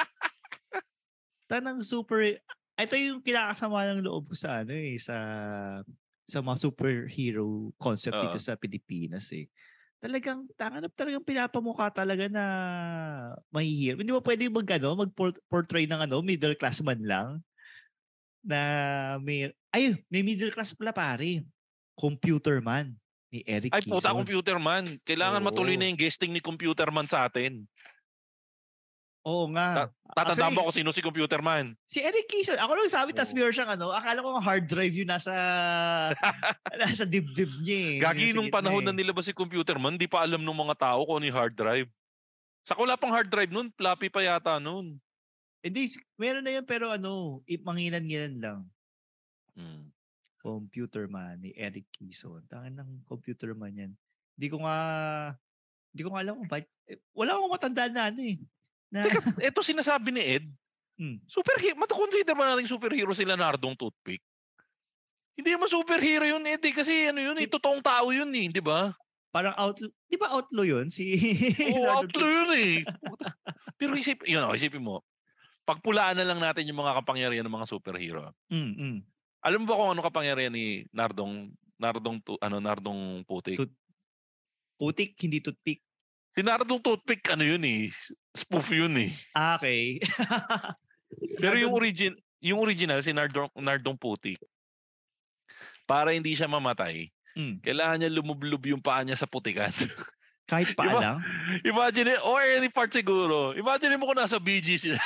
Tanang super, ito yung kinakasama ng loob ko sa ano eh, sa sa mga superhero concept dito Oo. sa Pilipinas eh. Talagang, tangan talagang pinapamukha talaga na mahihirap. Hindi mo pwede mag, ano, mag-portray ng ano, middle class man lang. Na may, ay, may middle class pala pare. Computer Man ni Eric Ay puta, Quezon. Computer Man. Kailangan Oo. matuloy na yung guesting ni Computer Man sa atin. Oo nga. Tatandaan Actually, mo kung sino si Computer Man. Si Eric Quezon, ako lang sabi, tas Oo. meron siyang ano, akala ko ang hard drive yun nasa, nasa dibdib niya eh. Gagi Nasa nung gitna panahon eh. na nilabas si Computer Man, di pa alam ng mga tao kung ano yung hard drive. Saka wala pang hard drive nun, floppy pa yata nun. Hindi, meron na yun pero ano, i- manginan-nginan lang. Hmm. Computer Man ni Eric Quezon. Tangin ng Computer Man yan. Hindi ko nga, hindi ko nga alam kung bakit. eh, Wala akong matandaan na ano eh. Na, Ito sinasabi ni Ed, Hmm. superhero, matakonsider ba natin superhero sila Nardong Toothpick? Hindi naman superhero yun, Ed, eh, kasi ano yun, eh, totoong tao yun eh, di ba? parang outlaw, di ba outlaw yun? Si Oo, Leonardo outlaw yun eh. Pero isip, yun, oh, isipin mo, pagpulaan na lang natin yung mga kapangyarihan ng mga superhero. Mm, mm. Alam mo ba kung ano kapangyarihan ni Nardong, Nardong, tu- ano, Nardong Putik? Tut- Putik, hindi toothpick. Si Nardong Toothpick, ano yun eh, spoof yun eh. Ah, okay. Pero yung origin, yung original si Nardong Nardong Putik. Para hindi siya mamatay, Mm. kailangan niya lumublob yung paa niya sa putikan. Kahit pa Diba? lang. Imagine, or any part siguro. Imagine mo kung nasa B G sila.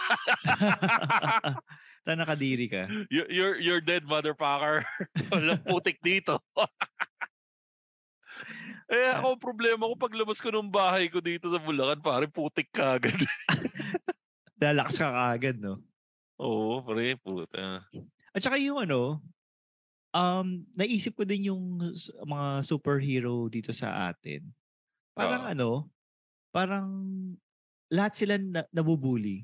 Ta nakadiri ka. You're, you're, you're dead, motherfucker. Walang putik dito. Eh, ako, problema ko, paglabas ko ng bahay ko dito sa Bulacan, pare, putik ka agad. Lalakas ka kaagad, no? Oo, pare, puta. At saka yung ano, um, naisip ko din yung s- mga superhero dito sa atin. Parang Oo. ano, parang lahat sila na, nabubuli.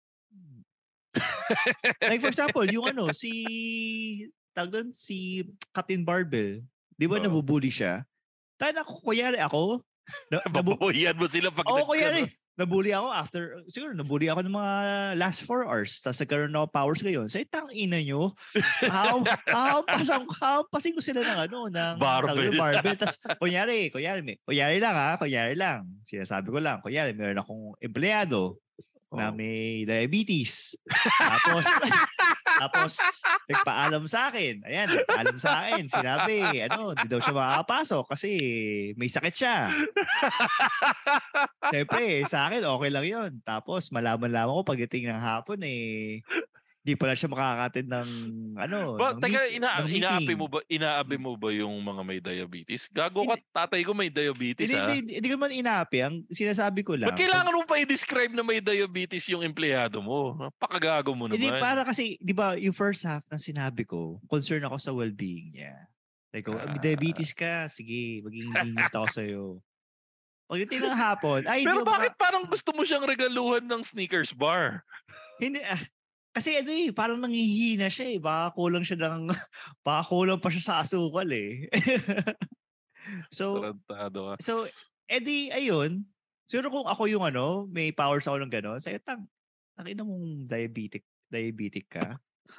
Like for example, yung ano, si, tawag doon, si Captain Barbell. Di ba Oo. nabubuli siya? Tayo na, kuyari ako. Na, nabu- Babawian mo sila pag Oo, nagkaroon. kuyari. Nabully ako after, siguro nabully ako ng mga last four hours. Tapos nagkaroon ako powers ngayon. Say, tang ina nyo. Hampasan hampasin ko sila ng ano, ng Barbell. tawag yung barbell. Tapos, kunyari, kunyari, may, kunyari lang ha, kunyari lang. Sinasabi ko lang, kunyari, meron akong empleyado. na Oh. may diabetes. Tapos, tapos, nagpaalam sa akin. Ayan, nagpaalam sa akin. Sinabi, ano, di daw siya makakapasok kasi may sakit siya. Siyempre, sa akin, okay lang yun. Tapos, malaman-laman ko pagdating ng hapon, eh, di pala siya makakatid ng, ano, Ba, ng, teka, meet, ina ng inaapi meeting. mo ba inaapi mo ba yung mga may diabetes? Gago ka, Hindi. tatay ko may diabetes Hindi, ah. hindi, hindi ko naman inapi. Ang sinasabi ko lang, Ba't kailangan mo pa i-describe na may diabetes yung empleyado mo? Napakagago mo hindi, naman. para kasi, di ba, yung first half ng sinabi ko, concern ako sa well-being niya. Like, oh, may Ah. diabetes ka, sige, maging lenient ako sa'yo. Pagdating ng hapon, ay, hindi Pero ako bakit maka- parang gusto mo siyang regaluhan ng Snickers bar? Hindi, ah, kasi ano eh, parang nangihina siya eh. Baka kulang siya ng, baka kulang pa siya sa asukal eh. so, Tarantado ka. so, edi, ayun. Siguro kung ako yung ano, may powers ako ng gano'n, sa'yo, tang, tangin na mong diabetic, diabetic ka.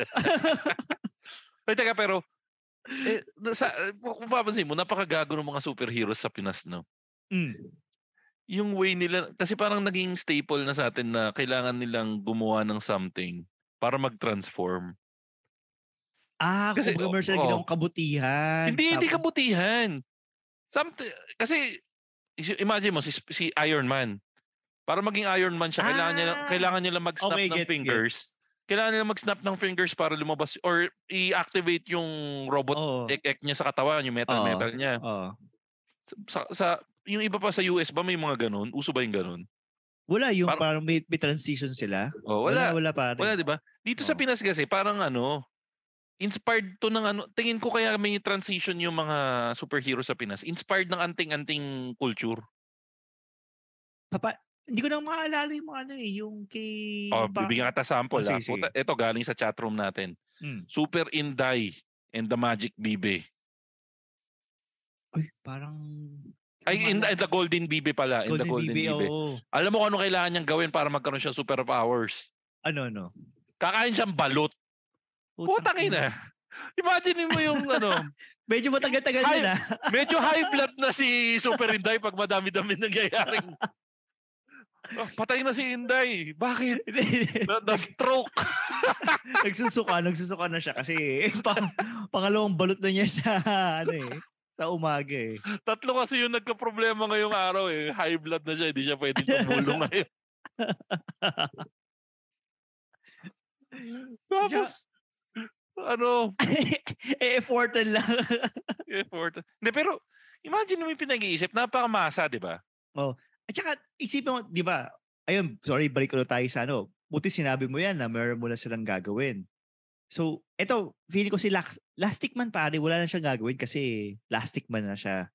Ay, teka, pero, eh, sa, kung papansin mo, napakagago ng mga superheroes sa Pinas, no? Mm. Yung way nila, kasi parang naging staple na sa atin na kailangan nilang gumawa ng something para mag-transform. Ah, Kasi, kung meron sila oo. ginawang kabutihan. Hindi, hindi Tapos- kabutihan. Something, kasi, is- imagine mo, si, si Iron Man. Para maging Iron Man siya, kailangan niya, Ah! kailangan niya lang mag-snap Okay, ng gets, fingers. gets. Kailangan niya mag-snap ng fingers para lumabas or i-activate yung robot Oo. ek-ek niya sa katawan, yung metal-metal Oo. niya. Oo. Sa, sa, yung iba pa sa U S ba may mga ganun? Uso ba yung ganun? Wala yung Parang- parang may, may transition sila. Oh, wala. Wala, wala pare. Wala, di ba? Dito sa Oo. Pinas kasi, parang ano, inspired to ng ano, tingin ko kaya may transition yung mga superhero sa Pinas. Inspired ng anting-anting culture. Papa, hindi ko na maalala yung mga ano eh, yung kay... Oh, pa- bibigyan kita sample. Oh, ah. sige, sige. Puta, ito galing sa chatroom natin. Mm. Super Inday and the Magic Bibe. Uy, parang... Ay, in, Maalala. in the Golden Bibe pala. In the Golden Golden Bibe, Bibe. oo. Alam mo kung ano kailangan niyang gawin para magkaroon siya ng superpowers? Ano, no? Kakain siyang balot. Putang ina. Imagine mo yung ano, Medyo matagal-tagal Hi- yun ah. medyo high blood na si Super Inday pag madami-dami nangyayaring. Oh, patay na si Inday. Bakit? Na, na-stroke. nagsusuka, nagsusuka na siya kasi pang, pangalawang balot na niya sa ano eh, sa umaga eh. Tatlo kasi yung nagka-problema ngayong araw eh. High blood na siya, hindi siya pwedeng tumulong ngayon. Tapos, ano, eh, effortan lang. effort. Hindi, pero, imagine mo yung pinag-iisip, napakamasa, di ba? At saka, isipin mo, di ba, ayun, sorry, balik ko na tayo sa ano, buti sinabi mo yan na meron mo na silang gagawin. So, eto, feeling ko si Lax, Lastic Man pare, wala na siyang gagawin kasi Lastic Man na siya.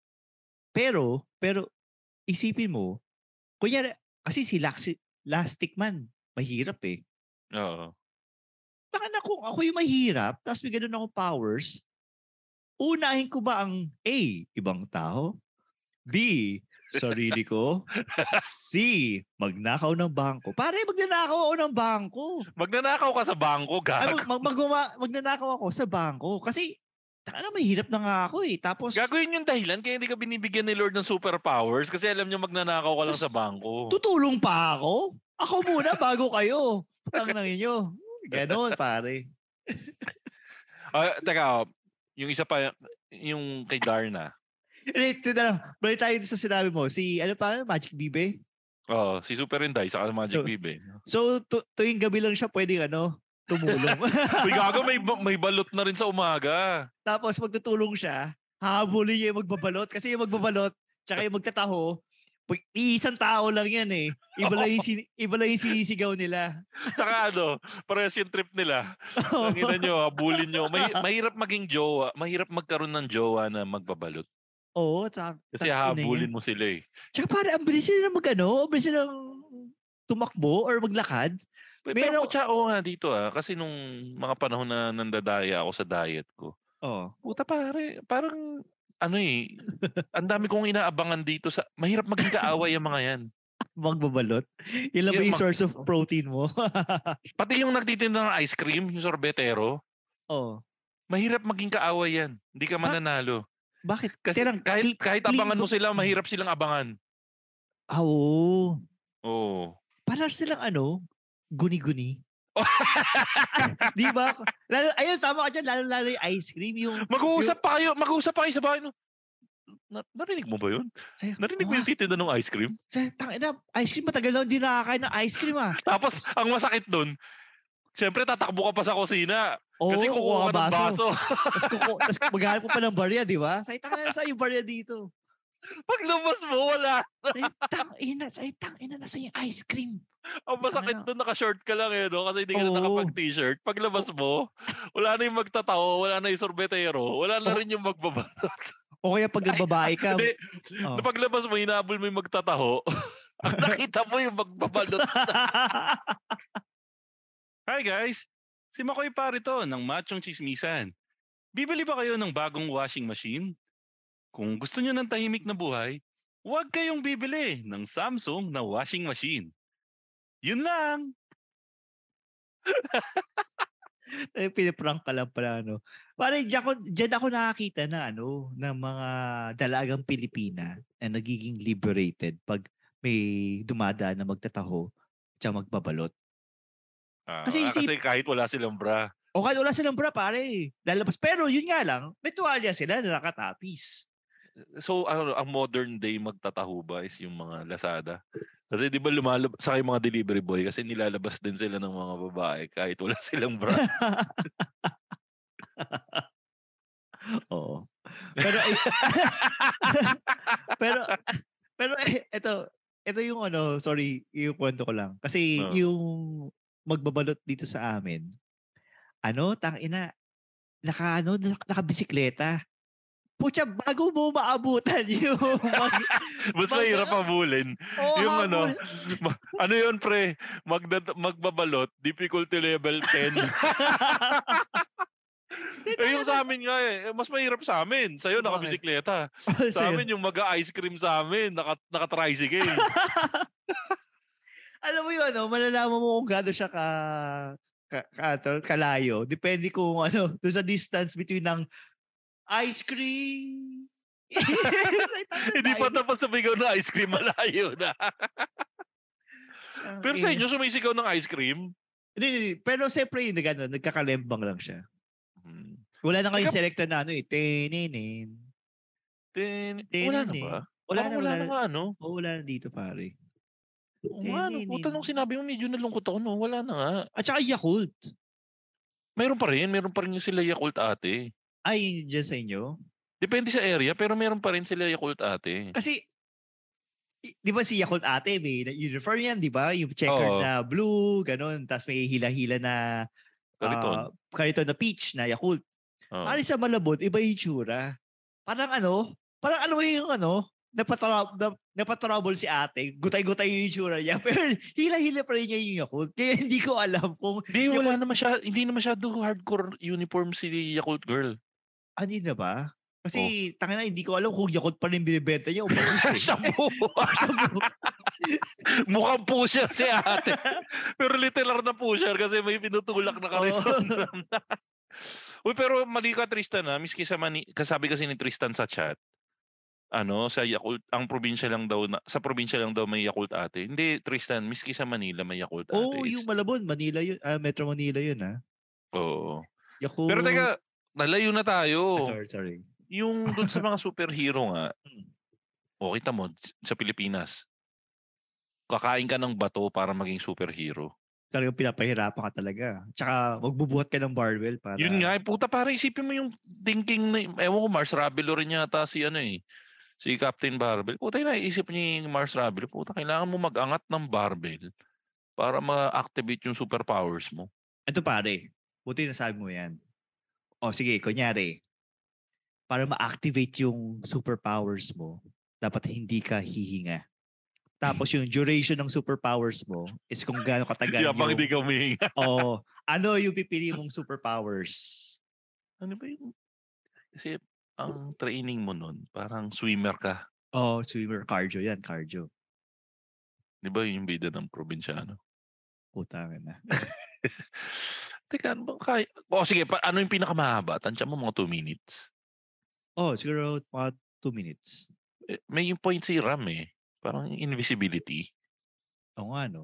Pero, pero, isipin mo, kunyari, kasi si Lax, Lastic Man, mahirap eh. Oo. Taka na kung ako yung mahirap, tapos may ganun akong powers, unahin ko ba ang A, ibang tao? B, sarili ko? C, magnakaw ng bangko? Pare, magnanakaw ako ng bangko. Magnanakaw ka sa bangko, Ay, gago. mag, mag, mag, magnanakaw ako sa bangko. Kasi, taka na, mahirap na nga ako eh. Tapos, Gagawin yung dahilan kaya hindi ka binibigyan ni Lord ng superpowers kasi alam niyo magnanakaw ka lang sa bangko. tutulong pa ako? Ako muna bago kayo. Putang na inyo. Ganon, pare. Ah, teka, oh, yung isa pa, yung kay Darna. Wait, ito na lang. Balik tayo sa sinabi mo. Si, ano pa, Magic Bibe? Oh, si Super Inday sa Magic So- Bibe. So, tu- tuwing gabi lang siya pwedeng ano, tumulong. Uy, gago, may, ba- may balot na rin sa umaga. Tapos magtutulong siya, hahabulin niya yung magbabalot. Kasi yung magbabalot, tsaka yung magtataho, pag iisang tao lang yan eh. Iba lang yung, sin- iba lang yung sinisigaw nila. Saka ano, parehas yung trip nila. Tangina nyo, habulin nyo. May, mahirap maging jowa. Mahirap magkaroon ng jowa na magbabalot. Oo, ta- Kasi tangina habulin yan. mo sila eh. Tsaka para ang bilis nila mag ano, ang bilis nilang tumakbo or maglakad. Pero, Pero- pero oo nga dito ah. Kasi nung mga panahon na nandadaya ako sa diet ko, Oh. puta pare, parang ano eh, ang dami kong inaabangan dito sa, mahirap maging kaaway ang mga yan. Magbabalot. Yan lang ba Yeah, yung mag- source of protein mo? Pati yung nagtitinda ng ice cream, yung sorbetero, oh. mahirap maging kaaway yan. Hindi ka mananalo. Bakit? Kasi Tirang, kahit, cl- kahit clean abangan mo ba- sila, mahirap silang abangan. Ah, oo. Oo. Para silang ano, guni-guni. Di ba? Lalo, ayun, tama ka dyan. Lalo-lalo yung ice cream. Yung, Mag-uusap yung, pa kayo. Mag-uusap pa kayo sa bahay. No? Na, narinig mo ba yun? Sayo, Narinig mo oh, yung titinda ng ice cream? Sayo, tangina, ice cream, matagal na hindi nakakain ng ice cream ah. Tapos, ang masakit dun, syempre tatakbo ka pa sa kusina. Oo, kasi kukuha ka ng baso. Tapos Tapos maghanap mo pa ng barya, di ba? Say, tangina, saan yung barya dito? Paglabas mo, wala. Say, tangina, say, tangina, nasa yung ice cream. Ang masakit doon, naka-short ka lang eh, no? Kasi hindi ka Oo. na nakapag-t-shirt. Paglabas mo, wala na yung magtataho, wala na yung sorbetero, wala na rin yung magbabalot. O kaya pag babae ka. Hindi, oh. paglabas mo, hinabol mo yung magtataho. Ang nakita mo yung magbabalot. Hi guys! Si Makoy Parito ng Machong Chismisan. Bibili ba kayo ng bagong washing machine? Kung gusto nyo ng tahimik na buhay, huwag kayong bibili ng Samsung na washing machine. Yun lang! Eh, piniprank ka lang pala, no? Parang dyan ako, dyan ako nakakita na, ano, ng mga dalagang Pilipina na nagiging liberated pag may dumadaan na magtataho at magbabalot. Ah, Kasi kasi, isip- kahit wala silang bra. O kahit wala silang bra, pare. Lalabas. Pero yun nga lang, may tuwalya sila na nakatapis. So, ano, ang modern day magtataho ba is yung mga Lazada? Kasi di ba lumalabas sa mga delivery boy kasi nilalabas din sila ng mga babae kahit wala silang bra. Oo. Pero eh, pero pero eh, ito ito yung ano, sorry, yung kwento ko lang. Kasi Oh. yung magbabalot dito sa amin, ano, tangina, naka ano, nakabisikleta. Pucha, bago mo maabutan yung mag, Mas mag- mahirap habulin. Oo, Yung ano, habol. ma- ano yun pre, Magda- magbabalot, difficulty level ten. Eh yung sa amin nga eh, mas mahirap sa amin. Sa'yo Bakit? nakabisikleta. Oh, Sa sa'yo. amin yung mag-ice cream sa amin, naka, naka-tricycle. Alam mo yun, ano, malalaman mo kung gaano siya ka, ka, ka to, kalayo. Depende kung ano, doon sa distance between ng ice cream. Hindi pa tapos sabigaw na ice cream, malayo na. Pero sa inyo, sumisigaw ng ice cream? Hindi, hindi. Pero siyempre yun, nag, nagkakalembang lang siya. Hmm. Wala na kayong Teka- selecta na ano eh. Teninin. Ten, Teninin. wala na ba? Wala Parang na, wala wala na na. nga, ano? Oo, wala na dito, pare. Oo nga, no. Puta, nung sinabi mo, medyo nalungkot ako, no? Wala na nga. At saka Yakult. Mayroon pa rin. Mayroon pa rin yung sila Yakult ate. Ay, dyan sa inyo? Depende sa area, pero mayroon pa rin sila Yakult ate. Kasi, i- di ba si Yakult ate, may uniform yan, di ba? Yung checkered Oo. na blue, ganun. Tapos may hila-hila na Kariton. ah, kariton na peach na Yakult. Oo. Pare sa Malabon, iba yung tsura. Parang ano, parang ano yung ano, napatrab, na, napatrabol si ate. Gutay-gutay yung tsura niya. Pero hila-hila pa rin niya yung Yakult. Kaya hindi ko alam kung Hindi, wala Yakult- naman siya, hindi naman masyado hardcore uniform si Yakult girl. ano yun na ba? Oh. Kasi tangina hindi ko alam kung Yakult pa rin binibenta niya o bangus eh. Shampoo! Mukhang pusher si ate. Pero literal na pusher kasi may pinutulak na kariton. Uy, pero mali ka Tristan ha. Miski sa mani, kasabi kasi ni Tristan sa chat, ano, sa Yakult, ang probinsya lang daw, na, sa probinsya lang daw may Yakult ate. Hindi, Tristan, miski sa Manila may Yakult ate. Oo, oh, yung Malabon, Manila yun. Ah, Metro Manila yun ha. Oo. Yakult. Pero teka, nalayo na tayo. Ah, sorry, sorry. Yung dun sa mga superhero nga, o kita mo, sa Pilipinas, kakain ka ng bato para maging superhero. Talagang pinapahirapan ka talaga. Tsaka magbubuhat ka ng barbell para... Yun nga, eh, puta para isipin mo yung thinking na, ewan ko, Mars Rabelo rin yata si ano eh, si Captain Barbell. Puta yung naisip niya yung Mars Rabelo, puta kailangan mo mag-angat ng barbell para ma-activate yung superpowers mo. Ito pare, buti nasabi mo yan. O sige, kunyari, para ma-activate yung superpowers mo, dapat hindi ka hihinga. Tapos yung duration ng superpowers mo is kung gaano katagal Kaya pang yung... hindi ka humihinga. O, ano yung pipili mong superpowers? Ano ba yung... Kasi ang training mo nun, parang swimmer ka. Oh, swimmer. Cardio yan, cardio. Di ba yung bida ng probinsyano? Putang na. Teka, ano ba kaya? O sige, pa, ano yung pinakamahaba? Tansya mo mga two minutes. Oh, siguro mga two minutes. Eh, may yung point si Ram eh. Parang invisibility. Oo nga, no?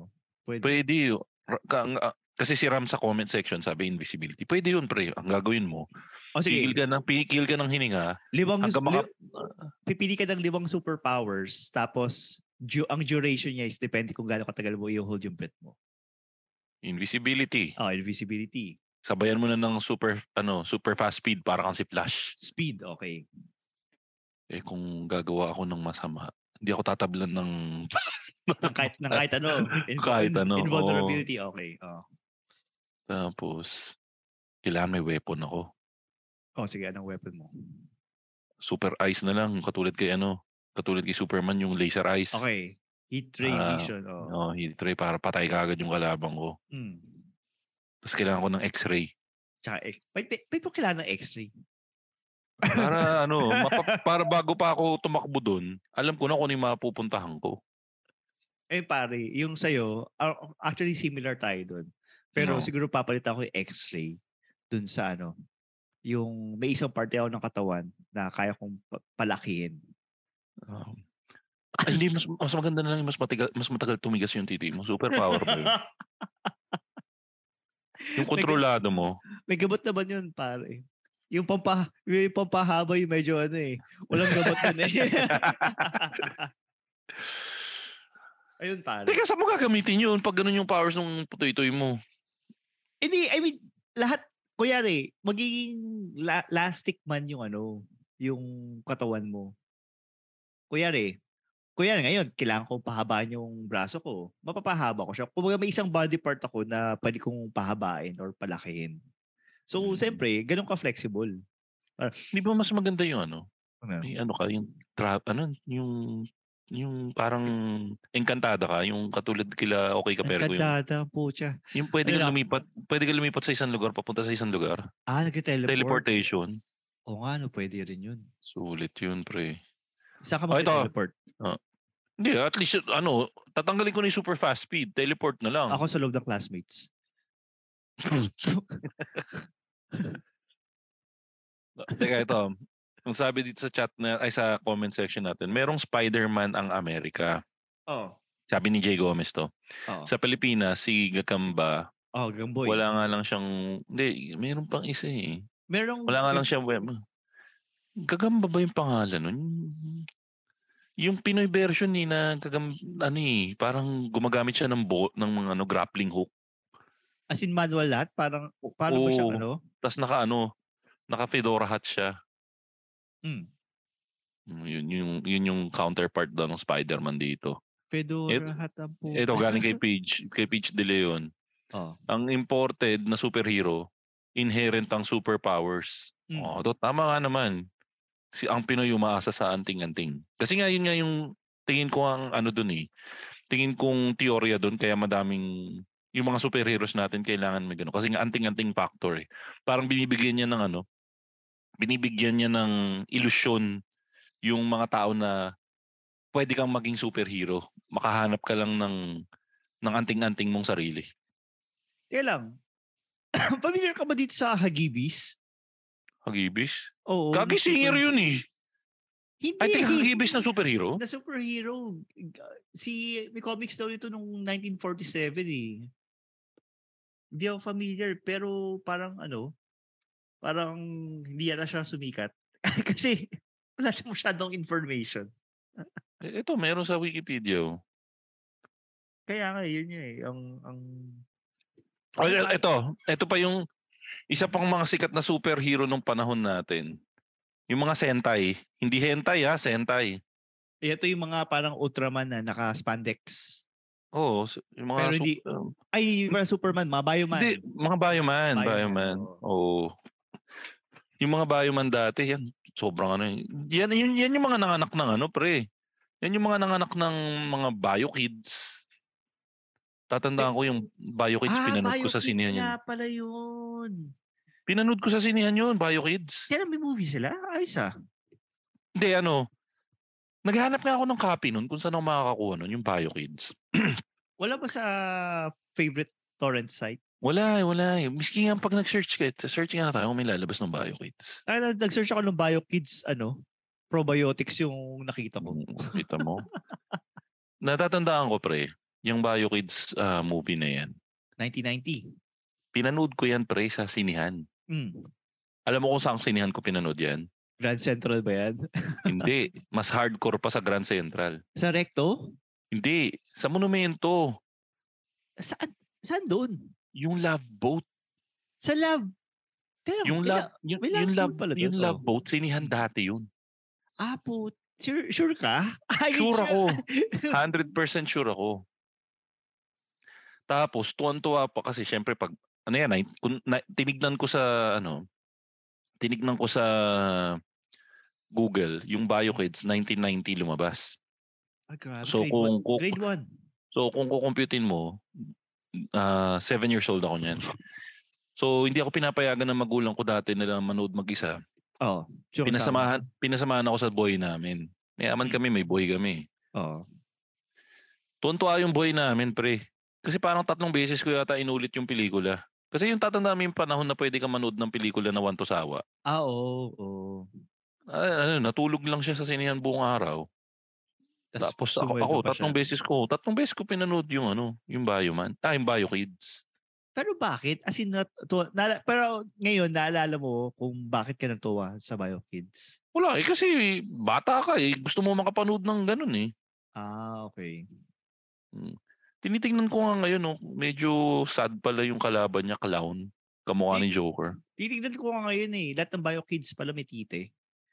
Pwede. Pwede yun. Ra- ka- ang- ah, Kasi si Ram sa comment section sabi invisibility. Pwede yun, pre. Ang gagawin mo, O sige, pigil ka ng, pigil ka ng hininga limang, hanggang maka... li- pipili ka ng limang superpowers, tapos du- ang duration niya is depende kung gaano katagal mo i-hold yung breath mo. Invisibility. Oh, invisibility. Sabayan mo na ng super ano super fast speed para kang si Flash. Speed, okay. Eh kung gagawa ako ng masama, hindi ako tatablan ng ng kahit, ng kahit ano. Inv- kahit ano. Invulnerability, okay. Oh. Tapos, kailangan may weapon ako. Oh, sige, anong weapon mo? Super eyes na lang, katulad kay ano, katulad kay Superman, yung laser eyes. Okay. Heat ray Ah, vision. Oh. Oh, heat ray para patay ka agad yung kalabang ko. Hmm. Tapos kailangan ko ng X-ray. Tsaka, X- wait, wait, wait po kailangan ng X-ray. Para ano, mapa- para bago pa ako tumakbo doon, alam ko na kung ano yung mapupuntahan ko. Eh pare, yung sa'yo, uh, actually similar tayo doon. Pero No. siguro papalitan ko yung X-ray dun sa ano, yung may isang parte ako ng katawan na kaya kong pa- palakihin. Um, ay, hindi, mas, mas maganda na lang yung mas matagal, mas matagal tumigas yung titi mo. Super power mo yun. Yung kontrolado mo. May gamot naman yun, pare. Yung pampa, yung pampahaba yung medyo ano eh. Walang gamot yun eh. Ayun, pare. Teka, saan mo gagamitin yun pag ganun yung powers ng putoy-toy mo? Hindi, I mean, lahat, kuyari, magiging la- lastic man yung ano, yung katawan mo. Kuyari, kuyari ngayon, kailangan kong pahabaan yung braso ko. Mapapahaba ko siya. Kung may isang body part ako na pwede kong pahabain or palakihin. So, Hmm. siyempre, ganun ka-flexible. Di ba mas maganda yung ano? Ano? May ano ka, yung trap, ano, yung yung parang engkantada ka, yung katulad kila okay ka pero yung, Nagkadada po siya. yung pwede Ayun ka na. lumipat, pwede ka lumipat sa isang lugar papunta sa isang lugar. Ah, nag-teleport. Teleportation. Oo nga, no, pwede rin yun. Sulit yun, pre. Saan ka Oh, ito. mag-teleport? Hindi, at least, ano, tatanggalin ko na yung super fast speed. Teleport na lang. Ako sa loob ng classmates. Teka, ito. Ang sabi dito sa chat na, ay sa comment section natin, merong Spider-Man ang Amerika. Oo. Sabi ni Jay Gomez to. Oo. Sa Pilipinas, si Gakamba, Oh, Gamboy. wala nga lang siyang, hindi, mayroon pang isa eh. Merong, Wala nga lang siyang web. Gagamba ba yung pangalan nun? Yung Pinoy version ni na gagam, ano eh, parang gumagamit siya ng bo, ng mga ano, grappling hook. as in manual lahat? Parang, paano ba siyang Oo. ano? Tapos naka ano, naka fedora hat siya. Hmm. Yun, yung, yun yung counterpart daw ng Spider-Man dito. Fedora hat ang po. Ito galing kay Peach, kay Peach De Leon. Oh. Ang imported na superhero, inherent ang superpowers. Hmm. Oh, to, tama nga naman. Si ang Pinoy umaasa sa anting-anting. Kasi nga yun nga yung tingin ko ang ano dun eh. Tingin kong teorya dun kaya madaming yung mga superheroes natin kailangan may gano'n. Kasi nga anting-anting factor eh. Parang binibigyan niya ng ano, binibigyan niya ng ilusyon yung mga tao na pwede kang maging superhero. Makahanap ka lang ng ng anting-anting mong sarili. Kaya lang, familiar ka ba dito sa Hagibis? Hagibis? Oo. Kagi singer yun eh. Hindi. Ay, teka, Hagibis na superhero? Na superhero. Si, may comics daw ito nung nineteen forty-seven eh. Hindi ako familiar, pero parang ano, parang hindi yata siya sumikat. Kasi wala siya masyadong information. Eh, ito, meron sa Wikipedia. Oh. Kaya nga, yun yun eh. Ang, ang... Oh, ito, ito pa yung isa pang mga sikat na superhero nung panahon natin. Yung mga Sentai. Hindi hentai ha, Sentai. Ito yung mga parang Ultraman na naka-spandex. Oo, yung mga Pero hindi, sup- um, ay, yung mga Superman, mga Bioman. hindi, mga Bioman, Bioman, Bioman. oo. Oo. Yung mga Bioman dati, yan, sobrang ano. Yan, yan, yan yung mga nanganak ng ano, pre. Yan yung mga nanganak ng mga Bio Kids. Tatandaan ko yung Bio Kids, ah, pinanood ko Bio sa Kids sinihan yun. nga pala yun. Pinanood ko sa sinihan yun, Bio Kids. Kaya may movie sila? Ayos ah. Hindi, ano, naghahanap nga ako ng copy nun kung saan ako makakakuha nun, yung Bio Kids. Wala ba sa favorite torrent site? Wala, eh, wala. eh. Miski nga pag nag-search ka, search nga na tayo kung may lalabas ng Bio Kids. Ay, nag- nag-search ako ng Bio Kids, ano, probiotics yung nakita ko. Mm, Kita mo? Natatandaan ko, pre, Yung Bio Kids ah, movie na yan. nineteen ninety. Pinanood ko yan pre sa sinihan. Mm. Alam mo kung saan sinihan ko pinanood yan? Grand Central ba yan? Hindi. Mas hardcore pa sa Grand Central. Sa Recto? Hindi. Sa Monumento. Saan? Saan doon? Yung Love Boat. Sa Love. Teka, Yung may love, la- yung, may yung love love, pala yung doon, love oh. boat, sinihan dati yun. Ah, po. Sure, sure ka? I mean, Sure ako. one hundred percent sure ako. Tapos, tuwan-tuwa pa kasi syempre pag, ano yan, ay, kung, na, tinignan ko sa, ano, tinignan ko sa Google, yung Bio Kids, nineteen ninety lumabas. Ah, grabe. So, grade kung, one. kung, Grade one. so, kung kukumputin mo, uh, seven years old ako niyan. So, hindi ako pinapayagan ng magulang ko dati na manood mag-isa. Oo. Oh, sure Pinasamahan, pinasamahan ako sa boy namin. Mayaman kami, may boy kami. Oo. Tuwan-tuwa yung boy namin, pre. Kasi parang tatlong beses ko yata inulit yung pelikula. Kasi yung tatanda namin yung panahon na pwede ka manood ng pelikula na One to Sawa. Ah, oo. oo. Ah, ano, natulog lang siya sa sinihan buong araw. Tas Tapos ako, sumweldo ako pa tatlong siya. beses ko, tatlong beses ko pinanood yung ano, yung Bio Man. Ah, yung Bio Kids. Pero bakit? As in, nat- to, na, pero ngayon, naalala mo kung bakit ka natuwa sa Bio Kids? Wala eh, kasi bata ka eh. Gusto mo makapanood ng ganun eh. Ah, okay. Hmm. Tinitingnan ko nga ngayon, no, medyo sad pala yung kalaban niya, clown. Kamukha ni Joker. Titignan ko nga ngayon eh. Lahat ng Bio Kids pala may tite.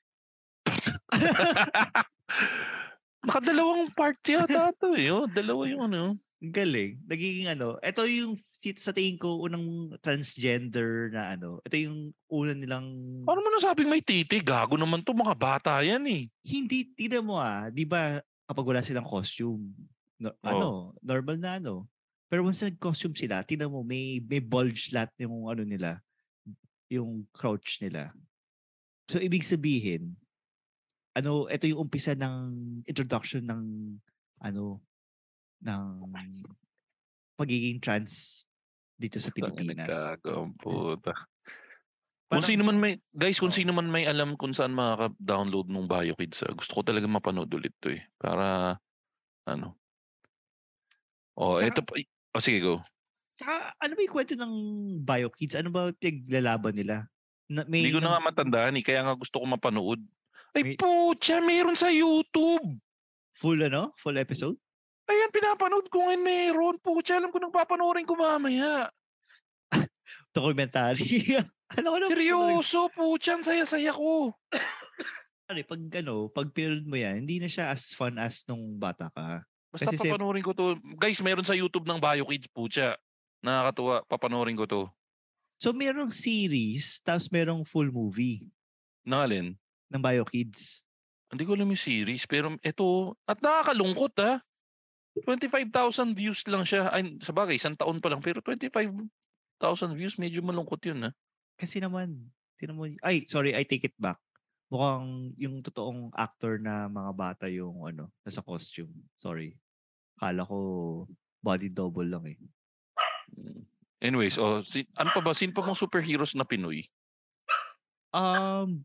Nakadalawang part yata ito eh. Oh, dalawa yung ano. Galing. Nagiging ano. Ito yung sa tingin ko unang transgender na ano. Ito yung unang nilang... Paano mo nasabing may titi? Gago naman to, mga bata yan eh. Hindi, tignan mo ah. Di ba kapag wala silang costume, no, Oh. ano, normal na ano. Pero once nag-costume sila, tignan mo, may, may bulge lahat yung ano nila, yung crouch nila. So, ibig sabihin, ano, ito yung umpisa ng introduction ng, ano, ng pagiging trans dito sa Pilipinas. Gago, puta. Parang Kung sino si- man may, guys, kung Oh. sino man may alam kung saan makaka-download ng Bio Kids, ah, gusto ko talaga mapanood ulit to eh. Para, ano. Oh, Tsaka- eto pa. Oh, sige, go. Tsaka, ano ba yung kwento ng Bio Kids? Ano ba pinaglalaban nila? Na, may, Hindi ko na nang- nga matandaan eh, kaya nga gusto ko mapanood. Ay, May- putya, meron sa YouTube. full, ano? Full episode? Ayan, pinapanood ko ngayon meron. Putya, alam ko nang papanoorin ko mamaya. Documentary. ano ko na? Seryoso, putya, ang saya-saya ko. Pag ano, pag pinanood mo yan, hindi na siya as fun as nung bata ka. Basta Kasi si- papanoorin ko to. Guys, meron sa YouTube ng Bio Kids, putya. Nakakatuwa, papanoorin ko to. So, merong series, tapos merong full movie Nangalin? ng Bio Kids. Hindi ko alam yung series, pero ito, at nakakalungkot ha. twenty-five thousand views lang siya. Ay, sabagay, isang taon pa lang, pero twenty-five thousand views, medyo malungkot yun ha. Kasi naman, tinan mo, ay, sorry, I take it back. Mukhang yung totoong actor na mga bata yung ano, nasa costume. Sorry. Kala ko body double lang eh. Anyways, oh, si, ano pa ba? Sino pa bang superheroes na Pinoy? Um,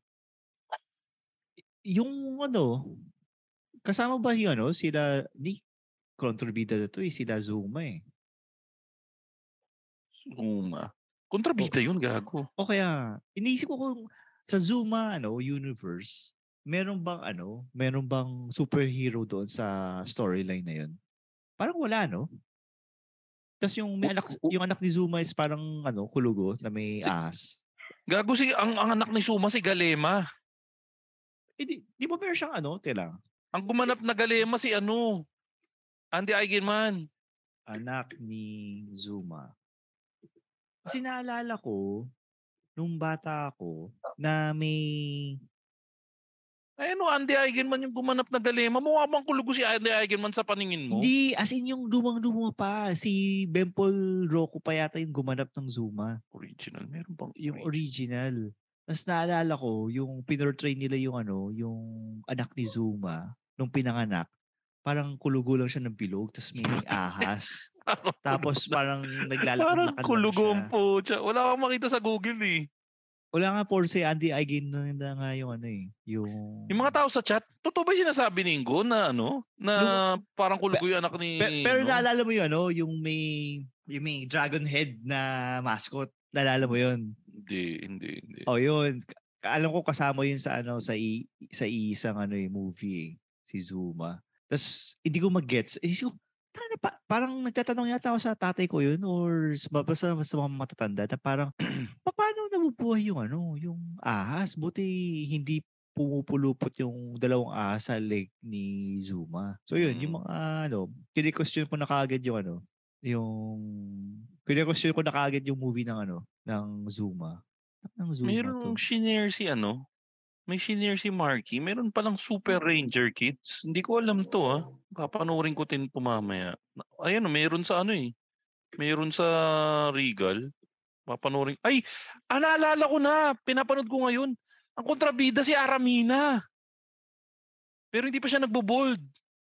yung ano, kasama ba yung ano, sila, di, kontrabida na to eh, sila Zuma eh. Zuma. Kontrabida yun, gago. O kaya, iniisip ko kung sa Zuma, ano, universe, meron bang ano, meron bang superhero doon sa storyline na yun? Parang wala, no? Tapos yung, may anak, yung anak ni Zuma is parang ano, kulugo na may Si- ahas. Gago si, ang, ang anak ni Zuma si Galema. Eh, di, di ba meron siyang ano, tila? Ang gumanap na Galema si ano, Andy Eigenman. Anak ni Zuma. Kasi naalala ko, nung bata ako, na may... Ay ano, Andy Eigenman yung gumanap na Galema. Mukha bang kulugo si Andy Eigenman sa paningin mo? Hindi, as in yung lumang-luma pa. Si Bempol Rocco pa yata yung gumanap ng Zuma. Original, meron bang Yung original? original. Tapos naalala ko, yung pinortray nila yung ano, yung anak ni Zuma, nung pinanganak, parang kulugo lang siya ng bilog, tapos may ahas. Tapos parang Parang naglalakad-lakad lang kulugong siya. po siya. Wala akong makita sa Google eh. Wala nga por si Andy Aigin na, na nga yung ano eh. Yung... Yung mga tao sa chat, totoo ba yung sinasabi ni Ingo na ano? Na Nung- parang kulugoy anak ni... Pe- pero no? naalala mo yun, ano? Yung may, yung may dragon head na mascot. Naalala mo yun? Hindi, hindi, hindi. Oh, yun. Ka- Alam ko kasama yun sa ano sa i- sa isang ano eh, movie eh, si Zuma. Tapos hindi ko mag-gets. Eh, isip ko, "Tara na, pa- parang nagtatanong yata ako sa tatay ko yun or sa, basta sa mga matatanda na parang "Pa- paano nabubuhay yung ano, yung ahas? Buti hindi pumupulupot yung dalawang ahas sa leg ni Zuma." So yun, yung Mm. mga ano, kini-question ko na kaagad yung ano, yung kini-question ko na kaagad yung movie ng ano, ng Zuma. Ng Zuma to. Mayroong shinare si ano, may shinare si Marky, meron palang Super Ranger Kids. Hindi ko alam to ah. Papanoorin ko din po mamaya. Ayan, meron sa ano eh. Meron sa Regal. Papanoorin. Ay, ah, naalala ko na. Pinapanood ko ngayon. Ang kontrabida si Aramina. Pero hindi pa siya nagbo-bold.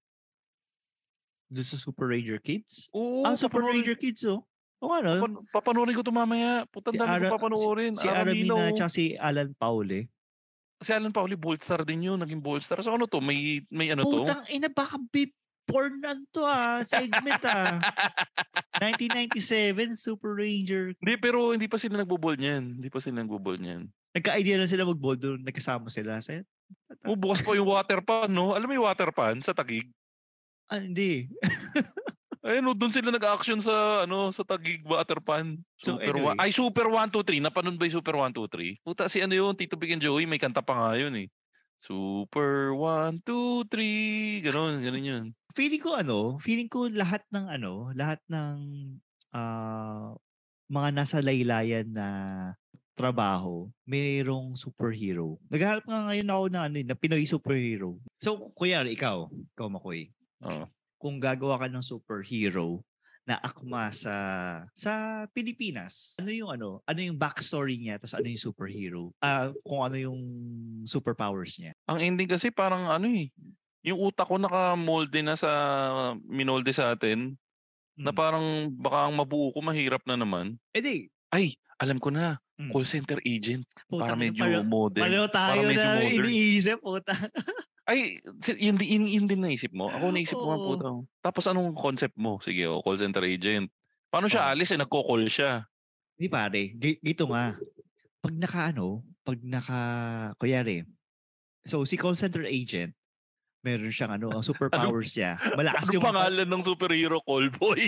Doon sa Super Ranger Kids? Oo, Ah, Super papanoorin- Ranger Kids, oh. O ano? Papan- papanoorin ko to mamaya. Putang Si dami Ara- ko papanoorin. Si Aramina, Aramina oh. at si Alan Paule. Si Alan Pauli, Boldstar din yun. Naging Boldstar. So ano to? May, may ano to? Putang ina, baka beep porn na to ah. Segment ah. nineteen ninety-seven, Super Ranger. Hindi, pero hindi pa sila nagbo-bold niyan. Hindi pa sila nagbo-bold niyan. Nagka-idea lang sila mag-bold doon. Nagkasama sila. Sa, Oh, bukas pa yung water pan, no? Alam mo yung water pan sa Taguig? ah, hindi. Ayun, no, doon sila nag-action sa ano sa Taguig water pan. So, Super anyway. one, ay Super one two three. Napanood ba yung Super one two three? Puta si ano yun, Tito Big and Joey, may kanta pa nga yun eh. Super one two three, gano'n, gano'n yun. Feeling ko ano, feeling ko lahat ng ano, lahat ng ah, mga nasa laylayan na trabaho, mayroong superhero. Naghahanap nga ngayon ako na ano, eh, na Pinoy superhero. So, kuya, ikaw, ikaw Makoy, Oo. kung gagawa ka ng superhero na akma sa sa Pilipinas, ano yung ano, ano yung backstory niya, tapos ano yung superhero? Ah, kung ano yung superpowers niya. Ang ending kasi parang ano eh, yung utak ko naka-molde na sa minolde sa atin, na Mm. parang baka ang mabuo ko mahirap na naman. Eh di, Ay, alam ko na, mm. call center agent. Para Putang ina, medyo pareho- modern. pareho tayo Para medyo na modern. iniisip, puta. Ay, si- yun, di- yun, yun din naisip mo. Ako naisip ko nga Oo. po daw. Tapos anong concept mo? Sige, oh, call center agent. Paano siya Oh. alis eh? Nagko-call siya. Di pare, gi- gito nga. Pag naka ano, pag naka, kuyari, so si call center agent, meron siyang ano, ang superpowers niya. Malakas Ano yung... pangalan ng superhero? Callboy?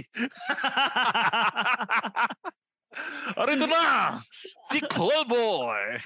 Arito na! Si Callboy!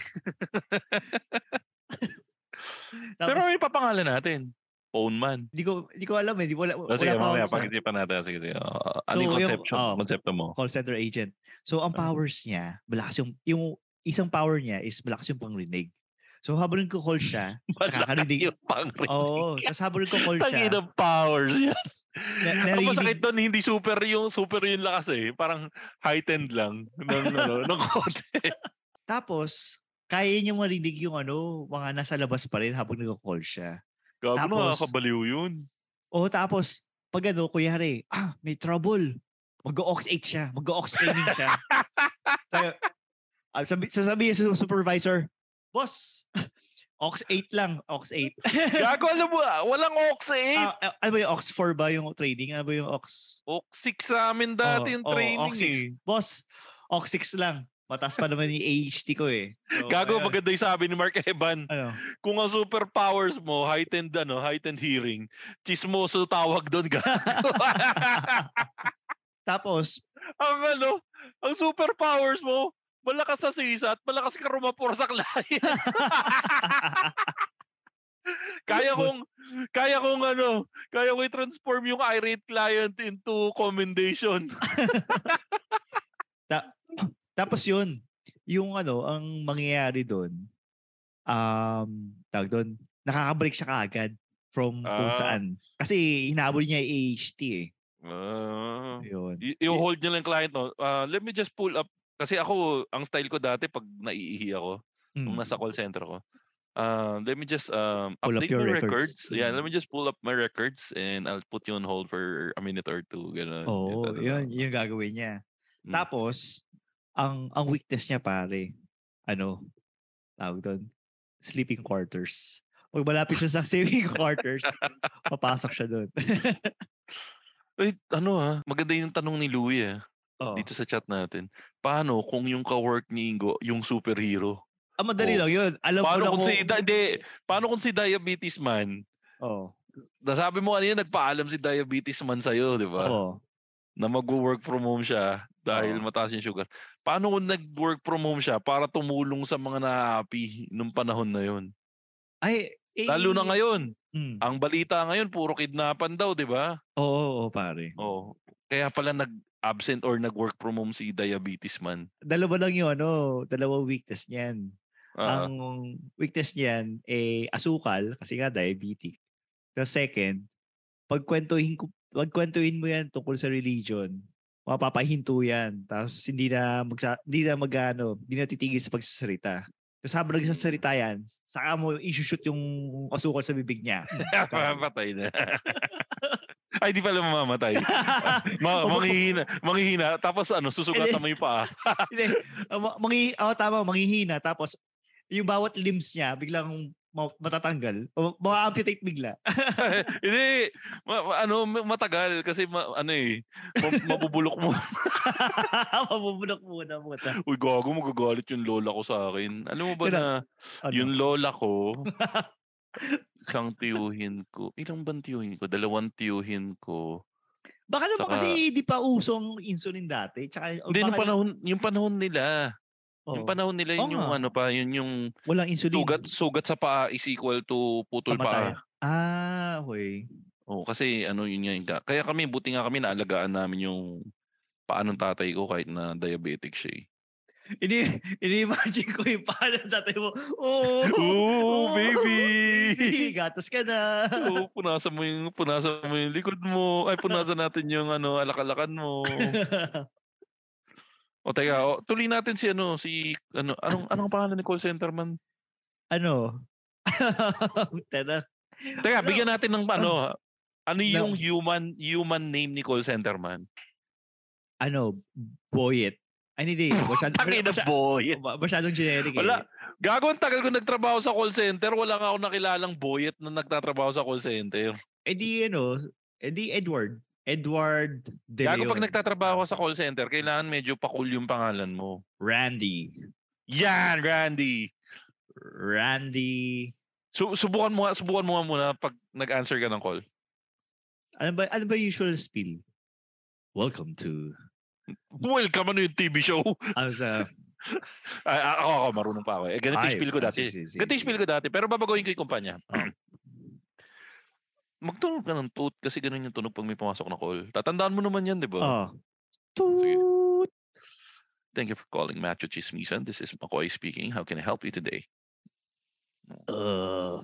Pero Tapos, may papangalan natin. Phone man. di ko, di ko alam eh. Di, wala, O, wala sige, pa mamaya, ako sa pag-isipan natin. Sige, sige. Uh, ano So, yung yung- conception, oh. konsepto mo? call center agent. So, ang Ah. powers niya, malakas yung, yung isang power niya is malakas yung pangrinig. So, habang nagko-call siya, Malakas nakakarinig. yung pang-rinig. Oo, tapos habang nagko-call siya, Tangin ng powers yan. na, Ang narinig, masakit doon, hindi super yung super yung lakas eh. Parang heightened lang ng, ano, ng konti. tapos, kaya niya marinig yung ano, mga nasa labas pa rin habang nagko-call siya. Gago na, Tapos- nakakabaliw yun. O tapos, pag ano, kuyari, ah, may trouble. Mag-o-ox eight siya. Mag-o-ox training siya. Sabi, ah, sabi, sasabihin sa supervisor, boss, ox eight lang, ox eight. Gago, alam mo, ah, walang Ox eight. Ah, ah, ano ba yung ox four ba yung training? Ano ba yung ox? Ox six sa amin dati Oo, yung oo, training ox six. eh. Boss, ox six lang. Mataas pa naman yung A H T ko eh. So, Gago, ayun. maganda yung sabi ni Mark Evan. Ano? Kung ang superpowers mo, heightened, ano, heightened hearing, chismoso tawag doon, gago. Tapos, ang ano, ang superpowers mo, malakas sa sisat, malakas ka rumapor sa client. kaya kong, kaya kong ano, kaya kong i-transform yung irate client into commendation. Tapos yun, yung ano, ang mangyayari doon, um, tawag doon, nakaka-break siya kaagad from kung Ah. saan. Kasi hinabol niya yung A H T eh. Ah. Yun. Y- yung hold niya lang client, no? Ah, let me just pull up. Kasi ako, ang style ko dati, pag naiihi ako, nung Mm. nasa call center ko, uh, let me just um, Pull up update your my records. records. Yeah, Mm. let me just pull up my records and I'll put you on hold for a minute or two. Ganun. Oo, Ganun yun, lang. yun yung gagawin niya. Mm. Tapos, ang ang weakness niya pare, ano, tawag doon, sleeping quarters. Pag malapit siya sa sleeping quarters, papasok siya doon. Wait, ano ah, maganda yung tanong ni Louie ah. Oo. Dito sa chat natin. Paano kung yung ka-work ni Ingo, yung superhero? Ah, madali Oh. lang yun. Alam ko Paano na kung kung... si, da, hindi, paano kung si Diabetes Man, Oo. nasabi mo kanina, nagpaalam si Diabetes Man sa'yo, di ba? Oo. Na mag-work from home siya dahil Oo. mataas yung sugar. Paano kung nag-work from home siya para tumulong sa mga na-happy nung panahon na yun? Ay, eh... Lalo na ngayon. Hmm. Ang balita ngayon, puro kidnapan daw, di ba? Oo, oo, pare. Oo. Kaya pala nag-absent or nag-work from home si Diabetes Man. Dalawa lang yung ano, dalawang weakness niyan. Uh, Ang weakness niyan, eh, asukal, kasi nga diabetic. The second, pagkwentuhin, ko, pagkwentuhin mo yan tungkol sa religion, mapapahinto yan. Tapos hindi na, magsa, hindi na magano, hindi na titigil sa pagsasalita. Tapos habang nagsasalita yan, saka mo isushoot yung asukal sa bibig niya. Patay na. Ay, di pala mamamatay. Ma- manghihina, manghihina, tapos ano, susugatan mo yung paa. Hindi, uh, mangi, oh, tama, manghihina, tapos yung bawat limbs niya, biglang matatanggal, o ma-amputate bigla. Hindi, ma- ano, matagal, kasi ma- ano eh, mabubulok mo. Mabubulok muna, puta. Uy, gago, magagalit yung lola ko sa akin. Alam mo ba na, ano? Yung lola ko, isang tiyuhin ko. Ilang bang tiyuhin ko? Dalawang tiyuhin ko. Baka naman Saka, kasi di pa usong insulin dati. Tsaka, hindi, yung panahon, yung panahon nila. Oh. Yung panahon nila, yun oh, yung nga. ano pa, yun yung walang insulin. Sugat, sugat sa paa is equal to putol Pamatay. paa. Ah, okay. Oh, kasi ano yun yung, kaya kami, buti nga kami naalagaan namin yung paa ng tatay ko kahit na diabetic siya eh. Ini, ini-imagine ko yung paano tatay mo. Oh, oh, baby! baby! Gatas ka na. Oo, oh, punasan mo yung, punasan mo yung likod mo. Ay, punasan natin yung ano, alak-alakan mo. O, teka, o, tuloy natin si ano, si, ano, anong, anong pangalan ni call center man? Ano? Teka, teka, bigyan natin ng ano, ano yung no. human, human name ni call center man? Ano, Boyet. Ay, hindi. Masyad, masyad, Boyet. Masyadong generic eh. Wala. Gago, ang tagal ko nagtrabaho sa call center. Wala nga ako nakilalang Boyet na nagtatrabaho sa call center. Eh di, ano, eh di Edward. Edward De Leon. Gago, pag nagtatrabaho sa call center, kailangan medyo pa-cool yung pangalan mo. Randy. Yan, Randy. Randy. So, subukan mo nga, subukan mo nga muna pag nag-answer ka ng call. Ano ba, ano ba usual spiel? Welcome to... Welcome, ano yung T V show? Ano sa... Ay, ako, ako, marunong pa ako. Eh, ganito yung spiel ko dati. Si, si, si, ganito yung spiel ko dati, pero babagoyin ko yung kumpanya. Oh. Magtunog ka ng toot kasi ganun yung tunog pag may pumasok na call. Tatandaan mo naman yan, di ba? Oh. Toot! Thank you for calling Macho Chismisan. This is McCoy speaking. How can I help you today? Uh,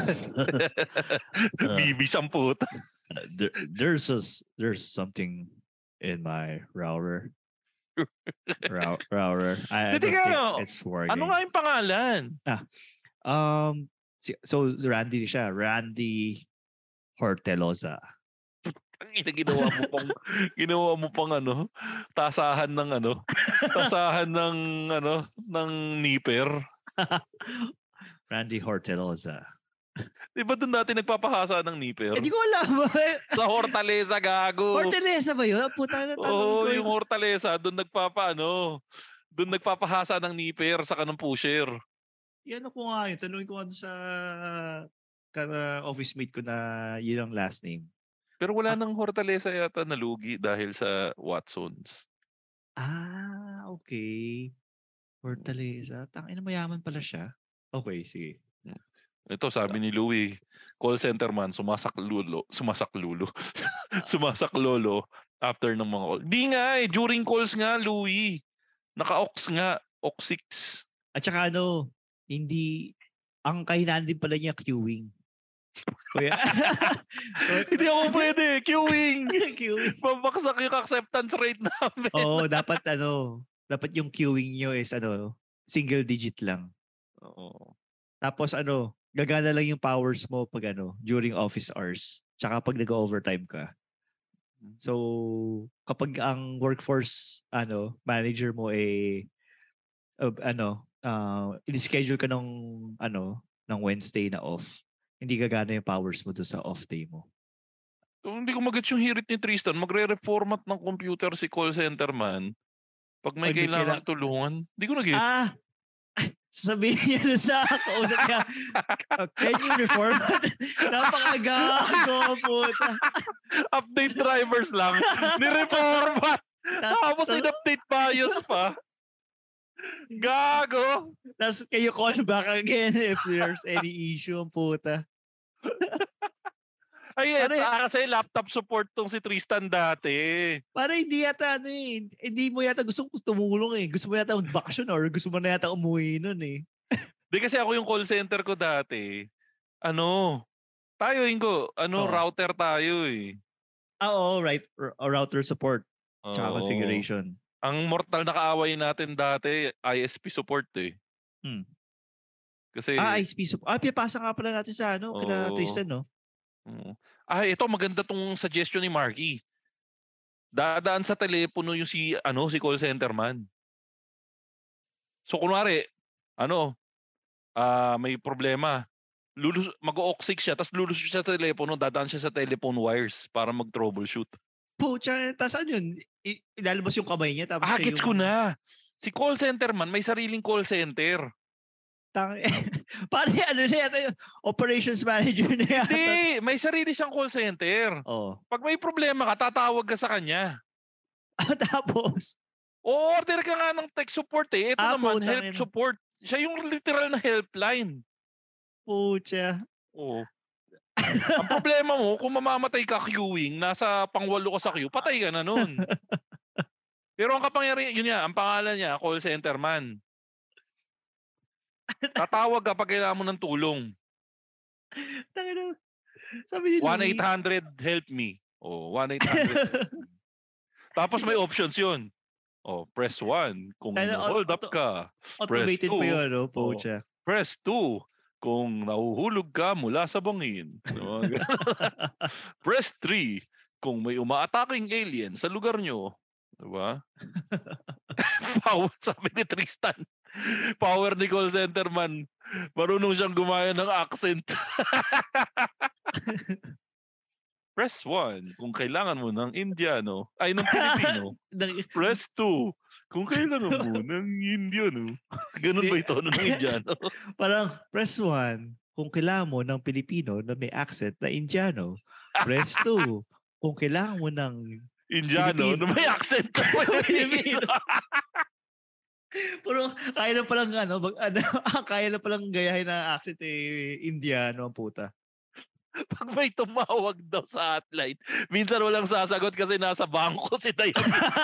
uh, Bibi samput. Uh, there, there's a, there's something in my router. Rou- router. I, I don't think it's working. Ano nga yung pangalan? Ah, um, so Randy siya. Randy Horteloza. Ginawa mo pang ginawa mo pang ano, tasahan ng ano, tasahan ng ano, ng nipper. Randy Horteloza. Di ba doon dati nagpapahasa ng nipper? Eh, di ko alam. Sa Hortaleza, gago. Hortaleza ba yun? Puta na tanong Oo, ko. yung Hortaleza, doon nagpapa, ano, doon nagpapahasa ng nipper sa kanang pusher. Yan ako nga yun. Tanungin ko nga sa uh, office mate ko na yun ang last name. Pero wala ah. nang Hortaleza yata nalugi dahil sa Watsons. Ah, okay. Hortaleza. Tangina, mayaman pala siya. Okay, sige. Ito sabi ni Louie, call center man, sumasaklulo, sumasaklulo, sumasaklolo after ng mga call. Di nga eh, during calls nga, Louie. Naka-ox nga, ox six. At saka ano, hindi, ang kahinaan din pala niya queuing. Kuya. Hindi ako pwede, queuing. Queuing. Pabaksak yung acceptance rate namin. Oo, dapat ano, dapat yung queuing nyo is ano, single digit lang. Oo. Tapos ano, gagana lang yung powers mo pag ano, during office hours. Tsaka pag nag-overtime ka. So, kapag ang workforce ano, manager mo eh uh, ano, uh, in-schedule ka ng, ano, ng Wednesday na off, hindi gagana yung powers mo doon sa off day mo. So, hindi ko magets yung hirit ni Tristan. Magre-reformat ng computer si call center man. Pag may Pag may kailangan kaila- tulungan. Hindi ko na-gets. Ah! Sabihin niya na sa kausap niya, "Uh, can you reformat?" Napakagago, puta. Update drivers lang. Ni-reformat. Tapos in-update BIOS pa. Gago. Tapos kayo call back again if there's any issue, ang puta. Ay, eh, Pare- ah, kasi laptop support tong si Tristan dati. Para hindi yata, ano eh, hindi mo yata gusto kong tumulong eh. Gusto mo yata magbakasyon or gusto mo na yata umuwi nun eh. Di kasi ako yung call center ko dati. Ano, tayo Ingo, ano, Oh. router tayo eh. Ah, oo, right. R- router support, tsaka Oo. configuration. Ang mortal na kaaway natin dati, I S P support eh. Hmm. Kasi, Ah, I S P support. Ah, pipasa nga pala natin sa ano, kila Oo. Tristan, no? mm. ah, ito maganda tong suggestion ni Marky. Dadaan sa telepono yung si, ano, si call center man. So, kunwari, ano, ah may problema. Lulus mag-o-oxic siya, tapos lulusot siya sa telepono, dadaan siya sa telephone wires para mag-troubleshoot. Pucha, tas ano yun? I- ilalabas yung kamay niya, tapos Ah, siya gets yung... ko na. Si call center man, may sariling call center. Tang... Pare, ano na yata yung operations manager na yata. Hindi, may sarili siyang call center. Oh. Pag may problema ka, tatawag ka sa kanya. Tapos, O-order ka nga ng tech support eh. Ito Ah, naman, putang help ina. support. Siya yung literal na helpline. pucha. Oo. Ang problema mo, kung mamamatay ka queuing, nasa pangwalo ka sa queue, patay ka na nun. Pero ang kapangyarihan, yun niya, ang pangalan niya, call center man. Tatawag ka pag kailangan mo ng tulong. Tangina. Sabi ni one Louie. eight hundred help me. O, one eight hundred. Tapos may options yun. O, press one kung Kaya, hold up auto- ka. Automated two. pa yun, no? Pucha. Press two kung nahuhulog ka mula sa bangin. Diba? Press three kung may umaataking alien sa lugar nyo. Diba? Power, sabi ni Tristan. Power ni call center man. Marunong siyang gumaya ng accent. Press one kung kailangan mo ng Indiano. Ay, ng Pilipino. Nang- Press two kung kailangan mo ng Indiano. Ganun ba ito ng Indiano? Parang press one kung kailangan mo ng Pilipino na may accent na Indiano. Press two kung kailangan mo ng... Indiano Filipino. na may accent na Pilipino. Puro kaya na palang ano, mag, ano kaya na palang gayahin na accent eh, Indiano ang puta. Pag may tumawag daw sa hotline, minsan walang sasagot kasi nasa bangko si Dayan.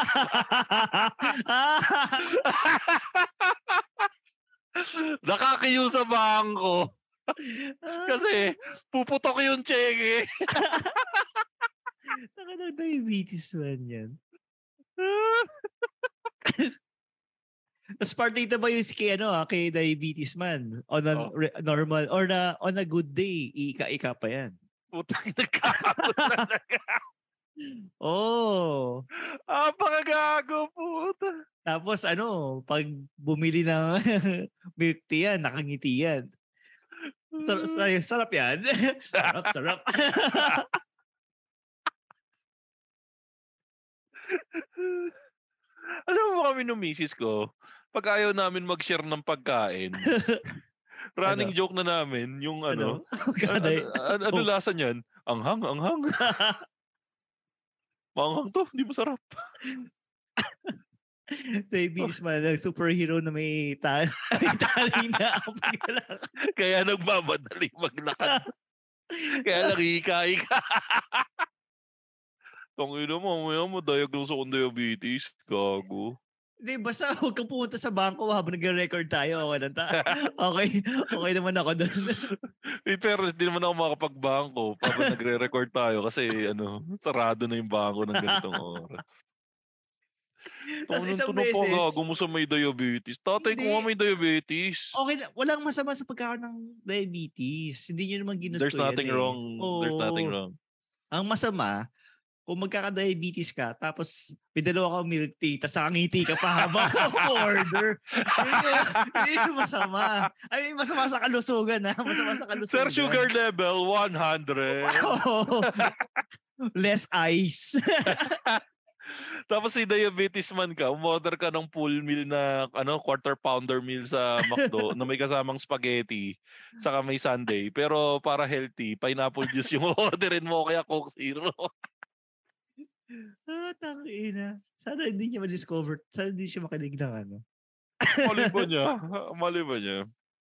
Nakakiyo sa bangko. Kasi puputok yung cheque. Taka ng diabetes man yan. Tapos part dito ba yung kay, ano, ah, kay diabetes man? On a Oh. re- normal, or na, on a good day, ika-ika pa yan. Putang nagkakamot talaga. Oh. Ah, pakagago puta. Tapos ano, pag bumili ng milk tea yan, nakangiti yan. Sarap, sarap yan. Sarap, sarap. Alam mo kami nung misis ko, pag ayaw namin mag-share ng pagkain, running Ano? joke na namin, yung ano, ano, Kada, ano, ano lasa niyan? Anghang, anghang. Maanghang to, hindi masarap. diabetes man, like, superhero na may, ta may tali na paglalakad. Kaya nagmamadali maglakad. Kaya nangihika-hika. Tangina mo, mamaya mo, diagnose akong diabetes. Gago. Hindi, basta huwag kang pumunta sa bangko habang nag-record tayo. Okay, lang ta- okay, okay naman ako doon. Eh, pero hindi naman ako makapagbangko pag nagre-record tayo kasi ano, sarado na yung bangko ng ganitong oras. Tapos Tanong isang to na pa, beses, gago mo sa may diabetes. Tatay ko Hindi. nga may diabetes. okay na, walang masama sa pagkakaroon ng diabetes. Hindi nyo naman ginusto There's nothing yan, eh. wrong. There's nothing Oo. wrong. Ang masama, kung magkaka-diabetes ka, tapos may dalawa kang milk tea, tapos nakangiti ka pa habang order. Yun yung masama. Ay, masama sa kalusugan ha. Masama sa kalusugan. Sir, sugar level, one hundred. Wow. Less ice. Tapos si diabetes man ka, umorder ka ng full meal na ano quarter pounder meal sa McDo na may kasamang spaghetti saka may sundae. Pero para healthy, pineapple juice yung orderin mo kaya Coke Zero. Ah, tangina. Sana hindi niya ma-discover. Sana hindi siya makinig ng ano. Mali ba niya? Mali ba niya?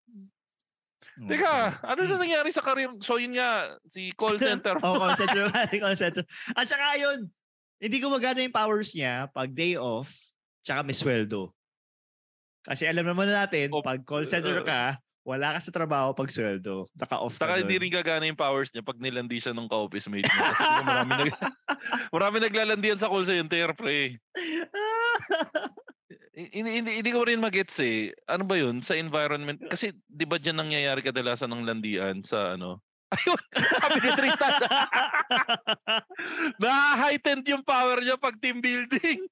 Teka, ano na nangyari sa career? So yun nga, si call center. oh, call center. call center. At saka yun, hindi gumagana yung powers niya pag day off, tsaka may sweldo. Kasi alam naman natin, Oh, pag call center ka, wala ka sa trabaho pag sweldo. Naka-off ka Saka doon. hindi rin gagana yung powers niya pag nilandi siya ng ka-office mate niya. Kasi marami, nag, marami naglalandian sa call center, pre. Hindi, hindi, hindi ko rin magets eh. Ano ba yun? Sa environment? Kasi di ba dyan nangyayari kadalasan ng landian sa ano? Ayun! Sabi ni Tristan. Na-heightened yung power niya pag team building.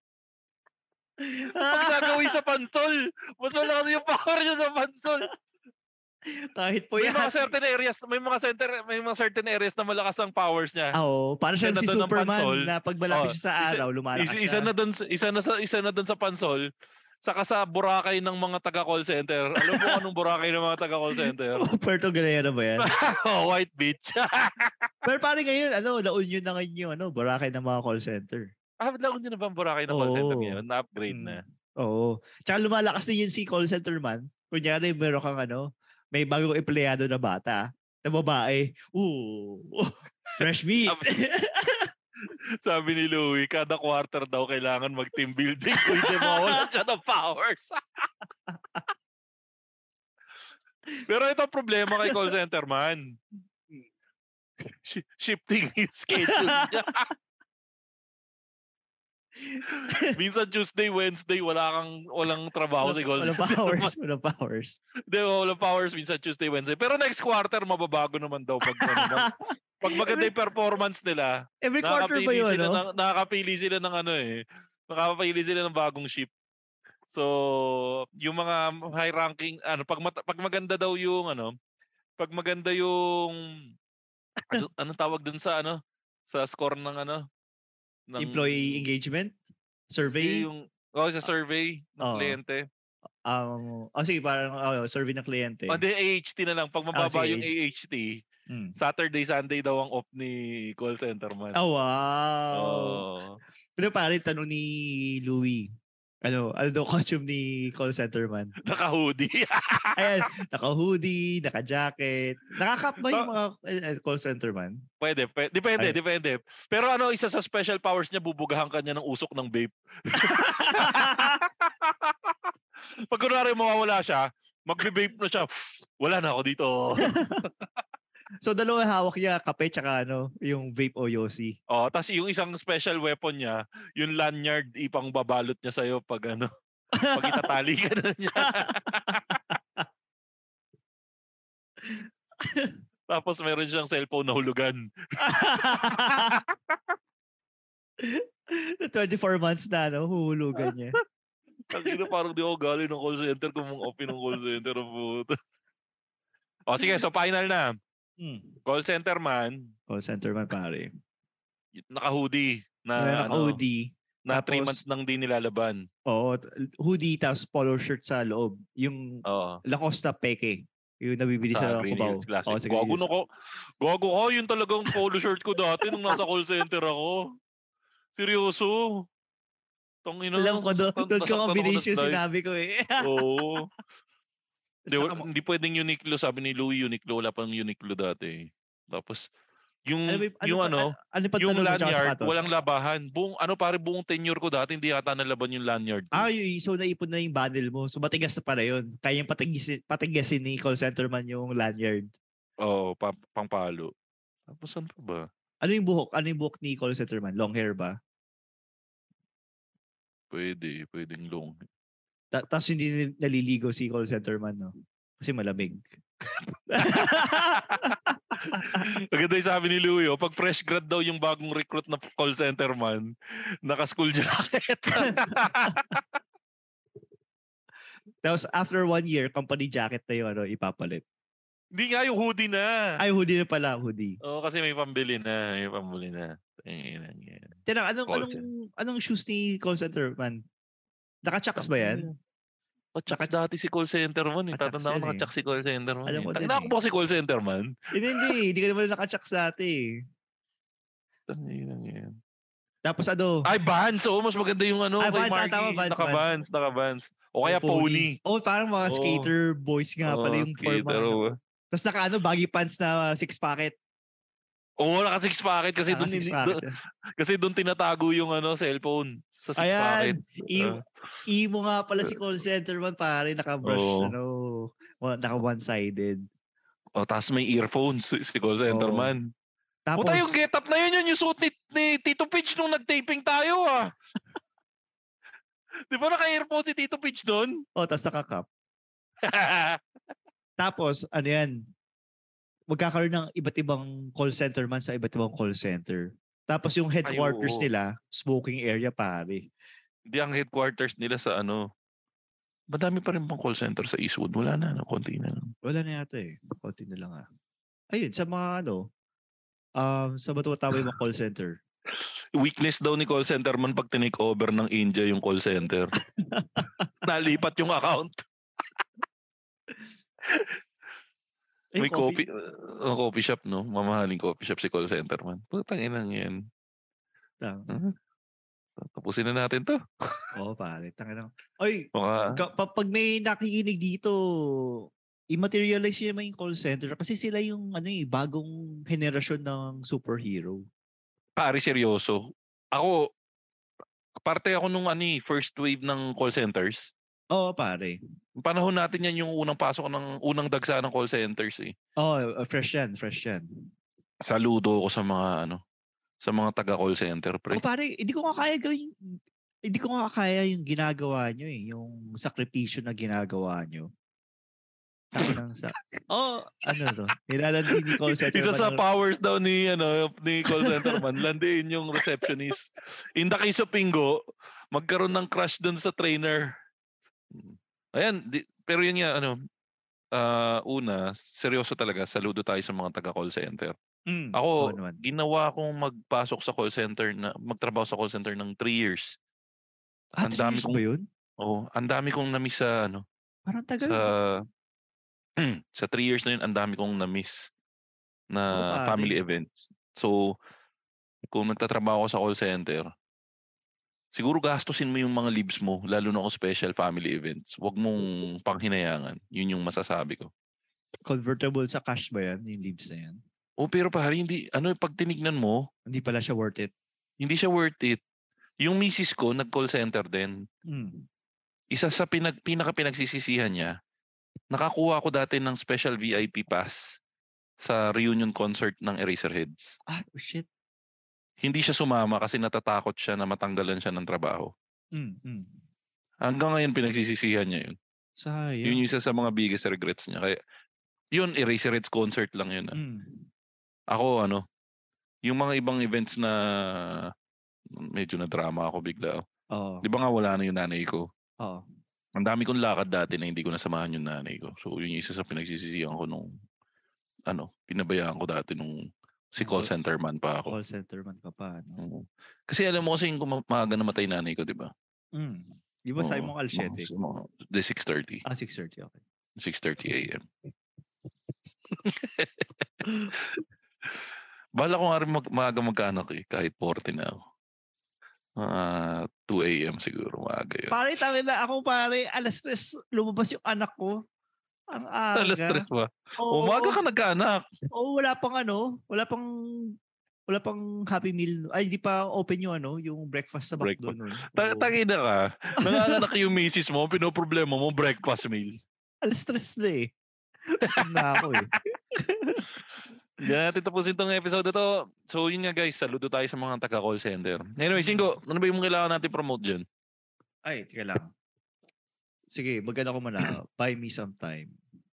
Pag nagawin sa pansol, mas malakas yung power niya sa pansol. Kahit po May yan. mga certain areas, may mga center, may mga certain areas na malakas ang powers niya. Ah, oo, para siyang Isa si na doon ang Superman pansol. na pag malapit Oh, siya sa isa- araw, lumalakas Isa, isa siya. na doon, isa na sa isa na doon sa pansol, saka sa Boracay ng mga taga call center. Alam mo anong Boracay ng mga taga call center? Puerto Galera ba yan? Oh, White Beach. Pero parang ngayon, ano, La Union na ngayon yung ano, Boracay ng mga call center. Ah, laon din na ba ang Boracay ng call center Oo. ngayon? Na-upgrade Mm. na. Oo. Tsaka lumalakas din yun si call center man. Kunyari, meron kang ano, may bagong empleyado na bata, na babae. Ooh, fresh meat. Sabi ni Louie, kada quarter daw kailangan mag-team building kung hindi mawala siya ng powers. Pero ito ang problema kay call center man. Sh- shifting yung schedule niya. Minsan Tuesday, Wednesday, wala kang walang trabaho si call Walang center. powers, walang powers. Hindi, walang powers minsan Tuesday, Wednesday. Pero next quarter, mababago naman daw pag, ano, mag- pag maganda yung performance nila. Every quarter ba Nakakapili yun, sila no? ng, nakakapili sila ng ano eh. Nakakapili sila ng bagong shift. So, yung mga high ranking, ano, pag, mat- pag maganda daw yung, ano, pag maganda yung, ano, anong tawag dun sa, ano, sa score ng, ano, ng, Employee engagement? Survey? yung, oh, sa survey ng Oo. kliyente. Um, oh, sige, parang oh, survey ng kliyente. O, hindi, A H T na lang. Pag mababa sige. yung A H T, Hmm. Saturday, Sunday daw ang off ni call center man. Oh, wow. Oh. Pero pare, tanong ni Louie, ano, ano daw costume ni call center man? Naka-hoodie. Ayan, naka-hoodie, naka-jacket. Nakakap ba yung mga eh, call center man? Pwede, pwede. Depende, Ay. depende. Pero ano, isa sa special powers niya, bubugahan ka niya ng usok ng vape. Pag kunwari mawawala siya, magbe-vape na siya. Wala na ako dito. So, dalawa hawak niya, kape tsaka ano, yung vape o yosi. Oh, tapos yung isang special weapon niya, yung lanyard, ipang babalot niya sa'yo pag ano, pag itatali ka na niya. Tapos meron siyang cellphone na hulugan. twenty-four months na, no? Huhulugan niya. Ang ina, parang di ako galing ng call center kung mga open ng call center. O sige, so final na. Hmm. Call center man, Call center man, pare. naka-hoodie na, Na, ano, naka-hoodie. na three tapos- months nang di nilalaban. Oo, t- hoodie tapos polo shirt sa loob. Yung Oo. Lacoste peke. Yung nabibili sa, Sa Green Cubao. Hills Classic. Oo, sa Green Gago Hills. na ko. Gago ko. Yun talagang polo shirt ko dati nung nasa call center ako. Seryoso. Tangina. Alam ko doon, nasaktan- doon ko nasaktan ako combination ng slide. sinabi ko eh. Oo. Hindi, Tapos wa- naka- hindi pwedeng Uniqlo. Sabi ni Louie, Uniqlo. Wala pang Uniqlo dati. Tapos, yung, ano, ba- yung pa- ano, ano pa yung tanong mo tsaka lanyard, sapatos? walang labahan. Buong, ano pare, buong tenure ko dati, hindi yata nalaban yung lanyard. ko. Ah, y- so naipon na yung bundle mo. So matigas na pala yun. Kaya yung patigasin, patigasin ni call center man yung lanyard. Oo, pa, pangpalo. Tapos, saan pa ba? Ano yung buhok? Ano yung buhok ni call center man? Long hair ba? Pwede, pwedeng long. Ta- Tapos hindi nil- naliligo si call center man, no? Kasi malamig. Maganda yung sabi ni Luyo, pag fresh grad daw yung bagong recruit na call center man, naka-school jacket. Tapos after one year, company jacket na yung ano, ipapalit. Hindi nga yung hoodie na. Ay, hoodie na pala, hoodie. Oo, kasi may pambili na. May pambili na. Ayun, ayun. Tinang, anong, Call anong, anong shoes ni call center man? Naka-chucks ba yan? O, chucks dati si call center man. Eh. Ah, chucks Tatanda ko yan eh. naka-chucks si call center man. Alam Eh. ko din Tanda eh. ko ba si call center man? Hindi, hindi. Hindi ka naman naka-chucks dati eh. Ayun, ayun. Tapos ano? Ay, Vans. Oo, mas maganda yung ano. Ay, kay Vans. Ah, Marky. tama, Vans, Naka-Vans. Naka-Vans. O kaya pony. Oh, parang mga Oo. skater boys nga pala Oo, yung forma. skater, oo. Tapos naka ano, baggy pants na six pocket. Oo, naka six pocket kasi Naka doon six hindi- pocket. doon- kasi doon tinatago yung ano cellphone sa six pocket. Ayan. I- imo nga pala si call center man pare, naka-brush, Oo. ano, wa- naka one-sided. O, tapos may earphones si, si call center Oo. man. Tapos, Puta yung get up na yun, yun yung suit ni, ni Tito Pitch nung nag-taping tayo ah. Di ba naka-earphone si Tito Pitch doon? oh, tapos naka-cup. Tapos, ano yan, magkakaroon ng iba't ibang call center man sa iba't ibang call center. Tapos yung headquarters oo. nila, smoking area pare. Hindi ang headquarters nila sa ano. Madami pa rin bang call center sa Eastwood? Wala na, no? Konti na. Wala na yata eh. Konti na lang ah. Ayun, sa mga ano, um, sa Batuatawa yung mga call center. Weakness daw ni call center man pag tinake over ng India yung call center. Nalipat yung account. Ay, May coffee, uh, coffee shop, no? Mamahaling coffee shop si call center man. Putang inang yan. Lang. Huh? Tapusin na natin to. Oo, pare. Tanga lang. Oy, Mga, ka- pa- pag may nakikinig dito, i-materialize yun naman yung call center kasi sila yung ano eh, bagong henerasyon ng superhero. pare, seryoso. Ako, parte ako nung ano, eh, first wave ng call centers. Oo, pare. Yung panahon natin yan yung unang pasok ng unang dagsa ng call centers eh. Oo, uh, fresh yan, fresh yan. Saludo ako sa mga ano, sa mga taga call center, pre. O pare, hindi ko nga kaya gawin, hindi ko nga kaya yung ginagawa nyo eh, yung sakripisyo na ginagawa nyo. Tanginang sa... Oh, ano to? Nilalandi ni call center. Isa sa man ng- powers daw ni ano ni call center man, landiin yung receptionist. In the case of Pingo, magkaroon ng crush dun sa trainer. Ayan, di, pero yun nga ano, ah, una, seryoso talaga, saludo tayo sa mga taga call center. Mm, Ako, oo naman. ginawa kong magpasok sa call center na magtrabaho sa call center ng three years. Ah, ang three dami years kong- ba yun? Oh, ang dami kong na-miss sa ano, Parang tagal. sa sa three years na yun, ang dami kong na-miss na Oo, pare. family events. So, kung nagtatrabaho ka sa call center, siguro gastusin mo yung mga leaves mo, lalo na kung special family events. Huwag mong panghinayangan. Yun yung masasabi ko. Convertible sa cash ba yan? Yung leaves na yan? Oh, pero pare, hindi, ano, pag tinignan mo, Hindi pala siya worth it. hindi siya worth it. Yung misis ko, nag-call center din. Mm. Isa sa pinag, pinaka pinagsisisihan niya, nakakuha ko dati ng special V I P pass sa reunion concert ng Eraserheads. Ah, oh shit. Hindi siya sumama kasi natatakot siya na matanggalan siya ng trabaho. Mm, mm. Hanggang ngayon pinagsisisihan niya yun. Sayang. Yun yung isa sa mga biggest regrets niya. Kaya, yun, Eraserheads concert lang yun. ah. Mm. Ako, ano, yung mga ibang events na medyo na drama ako bigla. Oo. Di ba nga wala na yung nanay ko? Oo. Ang dami kong lakad dati na hindi ko nasamahan yung nanay ko. So, yun yung isa sa pinagsisisihan ko nung, ano, pinabayaan ko dati nung si call Call- center man pa ako. Call center man ka pa. No? Oo. Kasi alam mo kasi yung kuma- maaga namatay nanay ko, di ba? Mm. Di ba sabi Oo. mong Alshete? Mga- mga- The six thirty. Ah, six thirty. Okay. six thirty a.m. Bala ko nga rin mag, maaga magkaanak eh, kahit forty na ako. Ah, two a.m. siguro, maaga yun. Pare, tawin na ako pare. Alas tres lumabas yung anak ko. Ang aga. Alas stress ba? Oo, Umaga ka nagkaanak. Oo, wala pang ano. Wala pang wala pang Happy Meal. Ay, di pa open yung ano, yung breakfast sa McDo Breakfast. nun. Ta- Oo. Tangina ka. Nanganganak yung misis mo, pinoproblema mo, breakfast meal. Alas tres na eh. Gutom na ako eh. Diyan natin tapusin itong episode na to. So yun nga guys, saludo tayo sa mga taga-call center. Anyway, Singgo, ano ba yung kailangan natin promote dyan? Ay, tika lang. Sige, maganda ko muna. Buy me some time.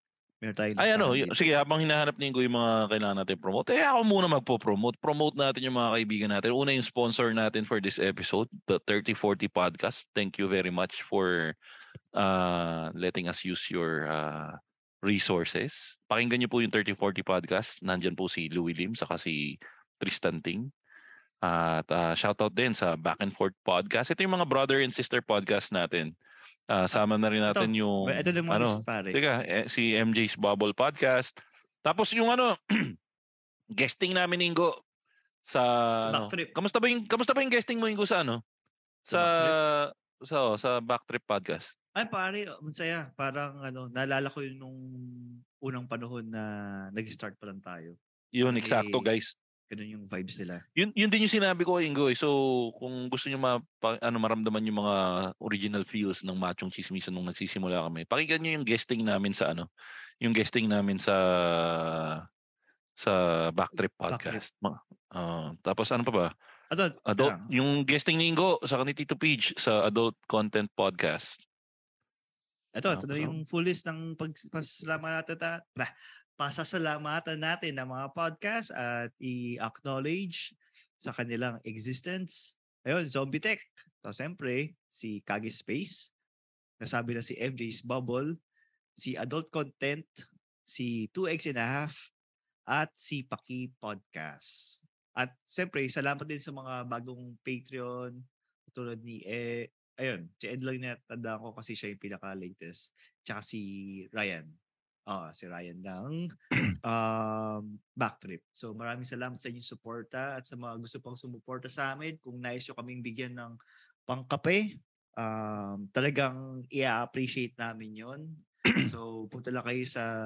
Meron tayong Ay ano, listahan y- dito. sige, habang hinahanap ni Ingo yung mga kailangan natin promote, eh ako muna magpo-promote. Promote natin yung mga kaibigan natin. Una yung sponsor natin for this episode, the thirty forty Podcast. Thank you very much for uh, letting us use your uh, resources. Pakinggan niyo po yung thirty forty Podcast. Nandyan po si Louie Lim, saka si Tristan Ting. At uh, shoutout din sa Back and Forth Podcast. Ito yung mga brother and sister podcast natin. Uh, sama na rin Ito, natin yung ito na mga ano, list, pare. teka, eh, si M J's Bubble Podcast. Tapos yung ano, guesting namin Ingo sa ano. Backtrip. Kamusta ba yung kamusta ba yung guesting mo Ingo sa ano? Sa Sa Backtrip? sa oh, sa Backtrip Podcast. Ay, pare, masaya. Parang ano, naalala ko yun nung unang panahon na nag-start pa lang tayo. Yun, Parang eksakto may- guys. Ganun yung vibes nila. Yun yun din yung sinabi ko Ingo. eh. So kung gusto niyo ma pa- ano maramdaman yung mga original feels ng Machong Chismisan nung nagsisimula kami. Pakinggan niyo yung guesting namin sa ano, yung guesting namin sa sa Backtrip Podcast. Ma- ah, tapos ano pa ba? Ito, Adult, ito lang. yung guesting ni Ingo sa ni Tito Page sa Adult Content Podcast. Ito, ito Tapos na yung full list ng pagpasalamatan natin, bah, pasasalamatan natin ng mga podcast at i-acknowledge sa kanilang existence. Ayun, Zombie Tech. So, siyempre, si Kage Space. Nasabi na si M J's Bubble. Si Adult Content. Si two X and a half. At si Paki Podcast. At siyempre, salamat din sa mga bagong Patreon. Tulad ni eh, ayun, si Ed lang natanda ko kasi siya yung pinaka-latest. Tsaka si Ryan. Ah, si Ryan ng um, Backtrip. So maraming salamat sa inyong suporta at sa mga gusto pang sumuporta sa amin. Kung nais nyo kaming bigyan ng pangkape, um, talagang i-appreciate namin yon. So punta lang kayo sa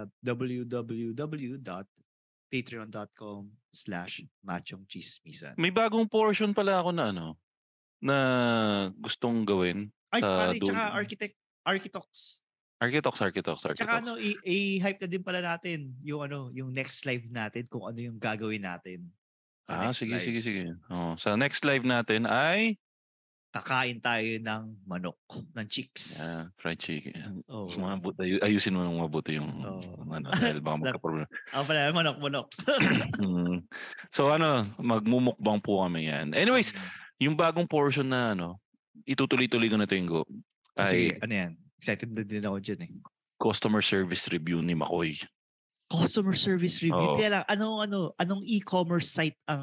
www.patreon.com slash machongchismisan. May bagong portion pala ako na ano na gustong gawin Ay, sa pare, dulo. tsaka architect, architects. Architects, architects, Tsaka architects. ano, i- i-hype na din pala natin yung ano, yung next live natin kung ano yung gagawin natin. Sa Ah, next sige, live. sige, sige. Oh, sa next live natin ay Kakain tayo ng manok, ng chicks. yeah, fried chicken. Oh. Mabuti, ayu- ayusin mo ng mabuti yung Oo. ano dahil baka magka-problem. Ako pala, manok, manok. Mm. So ano, magmumukbang po kami yan. Anyways, yung bagong portion na ano, itutuloy-tuloy ko na ito yung go. Oh, sige, Ay ano yan? Excited na din ako dyan eh. customer service review ni Makoy. Customer service review. Oo. Kaya lang, anong, ano, anong e-commerce site ang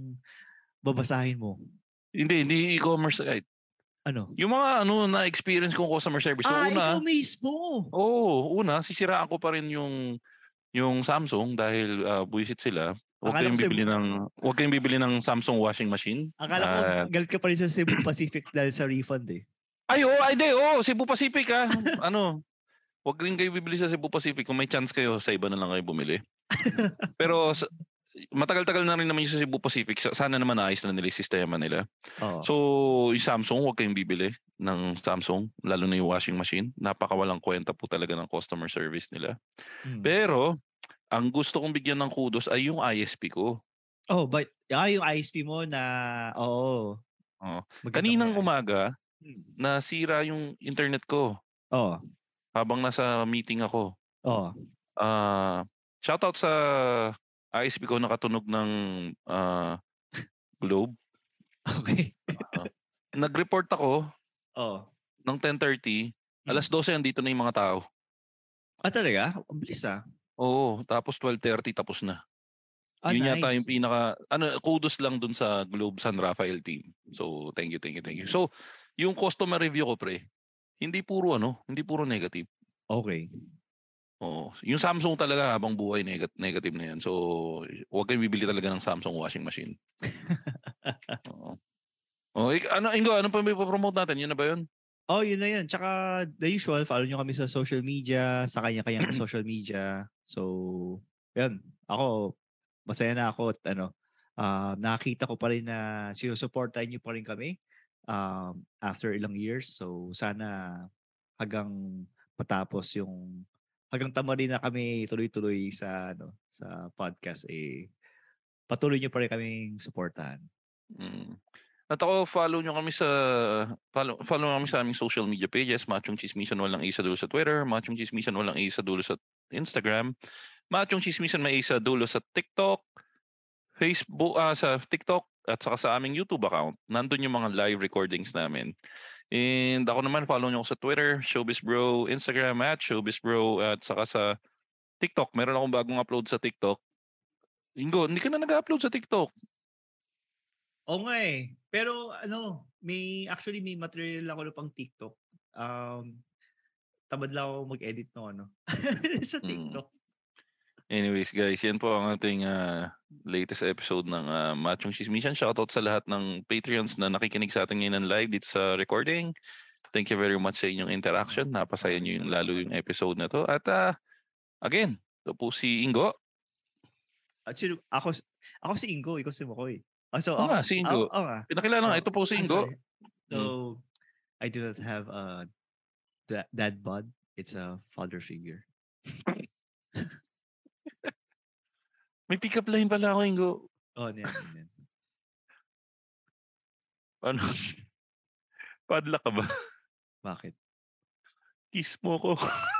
babasahin mo? Hindi, hindi e-commerce site. Ano? Yung mga ano na experience kong customer service. So ah, una, ikaw mismo! oh, una, sisiraan ko pa rin yung yung Samsung dahil uh, buwisit sila. Huwag Akala kayong ko si- bibili ng huwag kayong bibili ng Samsung washing machine. Akala ko, Ah, galit ka pa rin sa Cebu Pacific dahil sa refund eh. ay, oh, ay, di, oh, Cebu Pacific ah. ano? Huwag rin kayo bibili sa Cebu Pacific. Kung may chance kayo, sa iba na lang kayo bumili. Pero sa- matagal-tagal na rin naman yung sa Cebu Pacific. Sa- Sana naman naayos na nila yung sistema nila. Oo. So, yung Samsung, huwag kayong bibili ng Samsung, lalo na yung washing machine. Napakawalang kwenta po talaga ng customer service nila. Hmm. Pero, ang gusto kong bigyan ng kudos ay yung I S P ko. Oh, but ah, yung I S P mo na, oo. Oh. Maganda Kaninang mo yan. umaga, Hmm. nasira yung internet ko Oo. habang nasa meeting ako. Oo. Ah, shoutout sa I S P ko nakatunog ng ah, Globe. Okay. Nag-report ako Oo. ng ten thirty, Hmm. alas dose andito na yung mga tao. Ah, talaga? Ang bilis ah. Oo, tapos twelve thirty tapos na. Ah, Yun nice. yata yung pinaka ano kudos lang dun sa Globe San Rafael team. So, thank you, thank you, thank you. So, yung customer review ko pre, hindi puro ano, hindi puro negative. Okay. Oo. Yung Samsung talaga habang buhay neg- negative na yan. So, huwag kayong bibili talaga ng Samsung washing machine. Oo. Oh, ik- ano Ingo, ano pa may promote natin? Yun na ba yun? Oh, yun na yun. Tsaka, the usual, follow nyo kami sa social media, sa kanya-kanyang social media. So, yun. Ako, masaya na ako at ano, uh, nakita ko pa rin na sinusuportahan nyo pa rin kami um, after ilang years. So, sana hanggang patapos yung, hanggang tama rin na kami tuloy-tuloy sa, ano, sa podcast, eh, patuloy nyo pa rin kaming suportahan. Mm. At ako, follow nyo kami sa follow, follow nyo kami sa aming social media pages, Machong Chismisan walang A sa dulo sa Twitter, Machong Chismisan walang A sa dulo sa Instagram. Machong Chismisan may sa dulo sa TikTok, Facebook, ah, sa TikTok at saka sa aming YouTube account. Nandun yung mga live recordings namin. And ako naman, follow nyo ako sa Twitter, ShowbizBro, Instagram at ShowbizBro, at saka sa TikTok. Meron akong bagong upload sa TikTok. Ingo, hindi ka na nag-upload sa TikTok. Oo nga eh. Pero ano, may actually may material ako na pang TikTok. Um, tamad lang ako mag-edit no ano sa TikTok. Hmm. Anyways guys, yan po ang ating uh, latest episode ng uh, Machong Chismisan. Shoutout sa lahat ng Patreons na nakikinig sa atin ngayon ng live dito sa recording. Thank you very much sa inyong interaction. Napasaya nyo yung lalo yung episode na to. At uh, again, ito po si Ingo. At sino, ako, ako si Ingo, ikaw si Makoy. Oh, so, Oo ako, nga, si Ingo. Oh, oh, nga. Pinakilala nga, Oh, ito po si I'm Ingo. sorry. So, I do not have a da- dad bod. It's a father figure. May pick-up line pala ako, Ingo. Oh, yan, yan. Ano? Padla ka ba? Bakit? Kiss mo ko.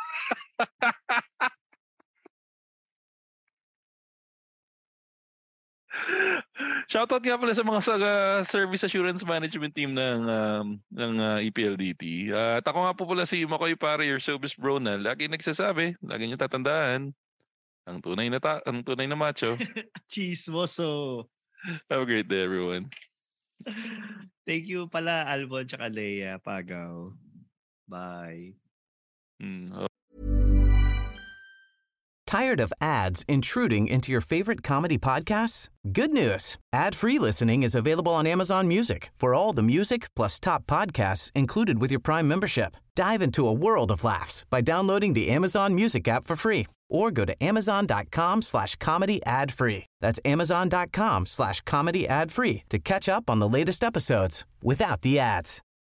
Shoutout nga pala sa mga sa, uh, service assurance management team ng um, ng uh, E P L D T. Uh, at ako nga po pala si Makoy Pare, your showbiz bro na lagi nagsasabi, lagi niyo tatandaan, ang tunay na ta- ang tunay na macho. Chismoso. Have a great day, everyone. Thank you pala, Alvon tsaka Leia Pagaw. Bye. Mm, Tired of ads intruding into your favorite comedy podcasts? Good news. Ad-free listening is available on Amazon Music for all the music plus top podcasts included with your Prime membership. Dive into a world of laughs by downloading the Amazon Music app for free or go to amazon.com slash comedy ad free. That's amazon.com slash comedy ad free to catch up on the latest episodes without the ads.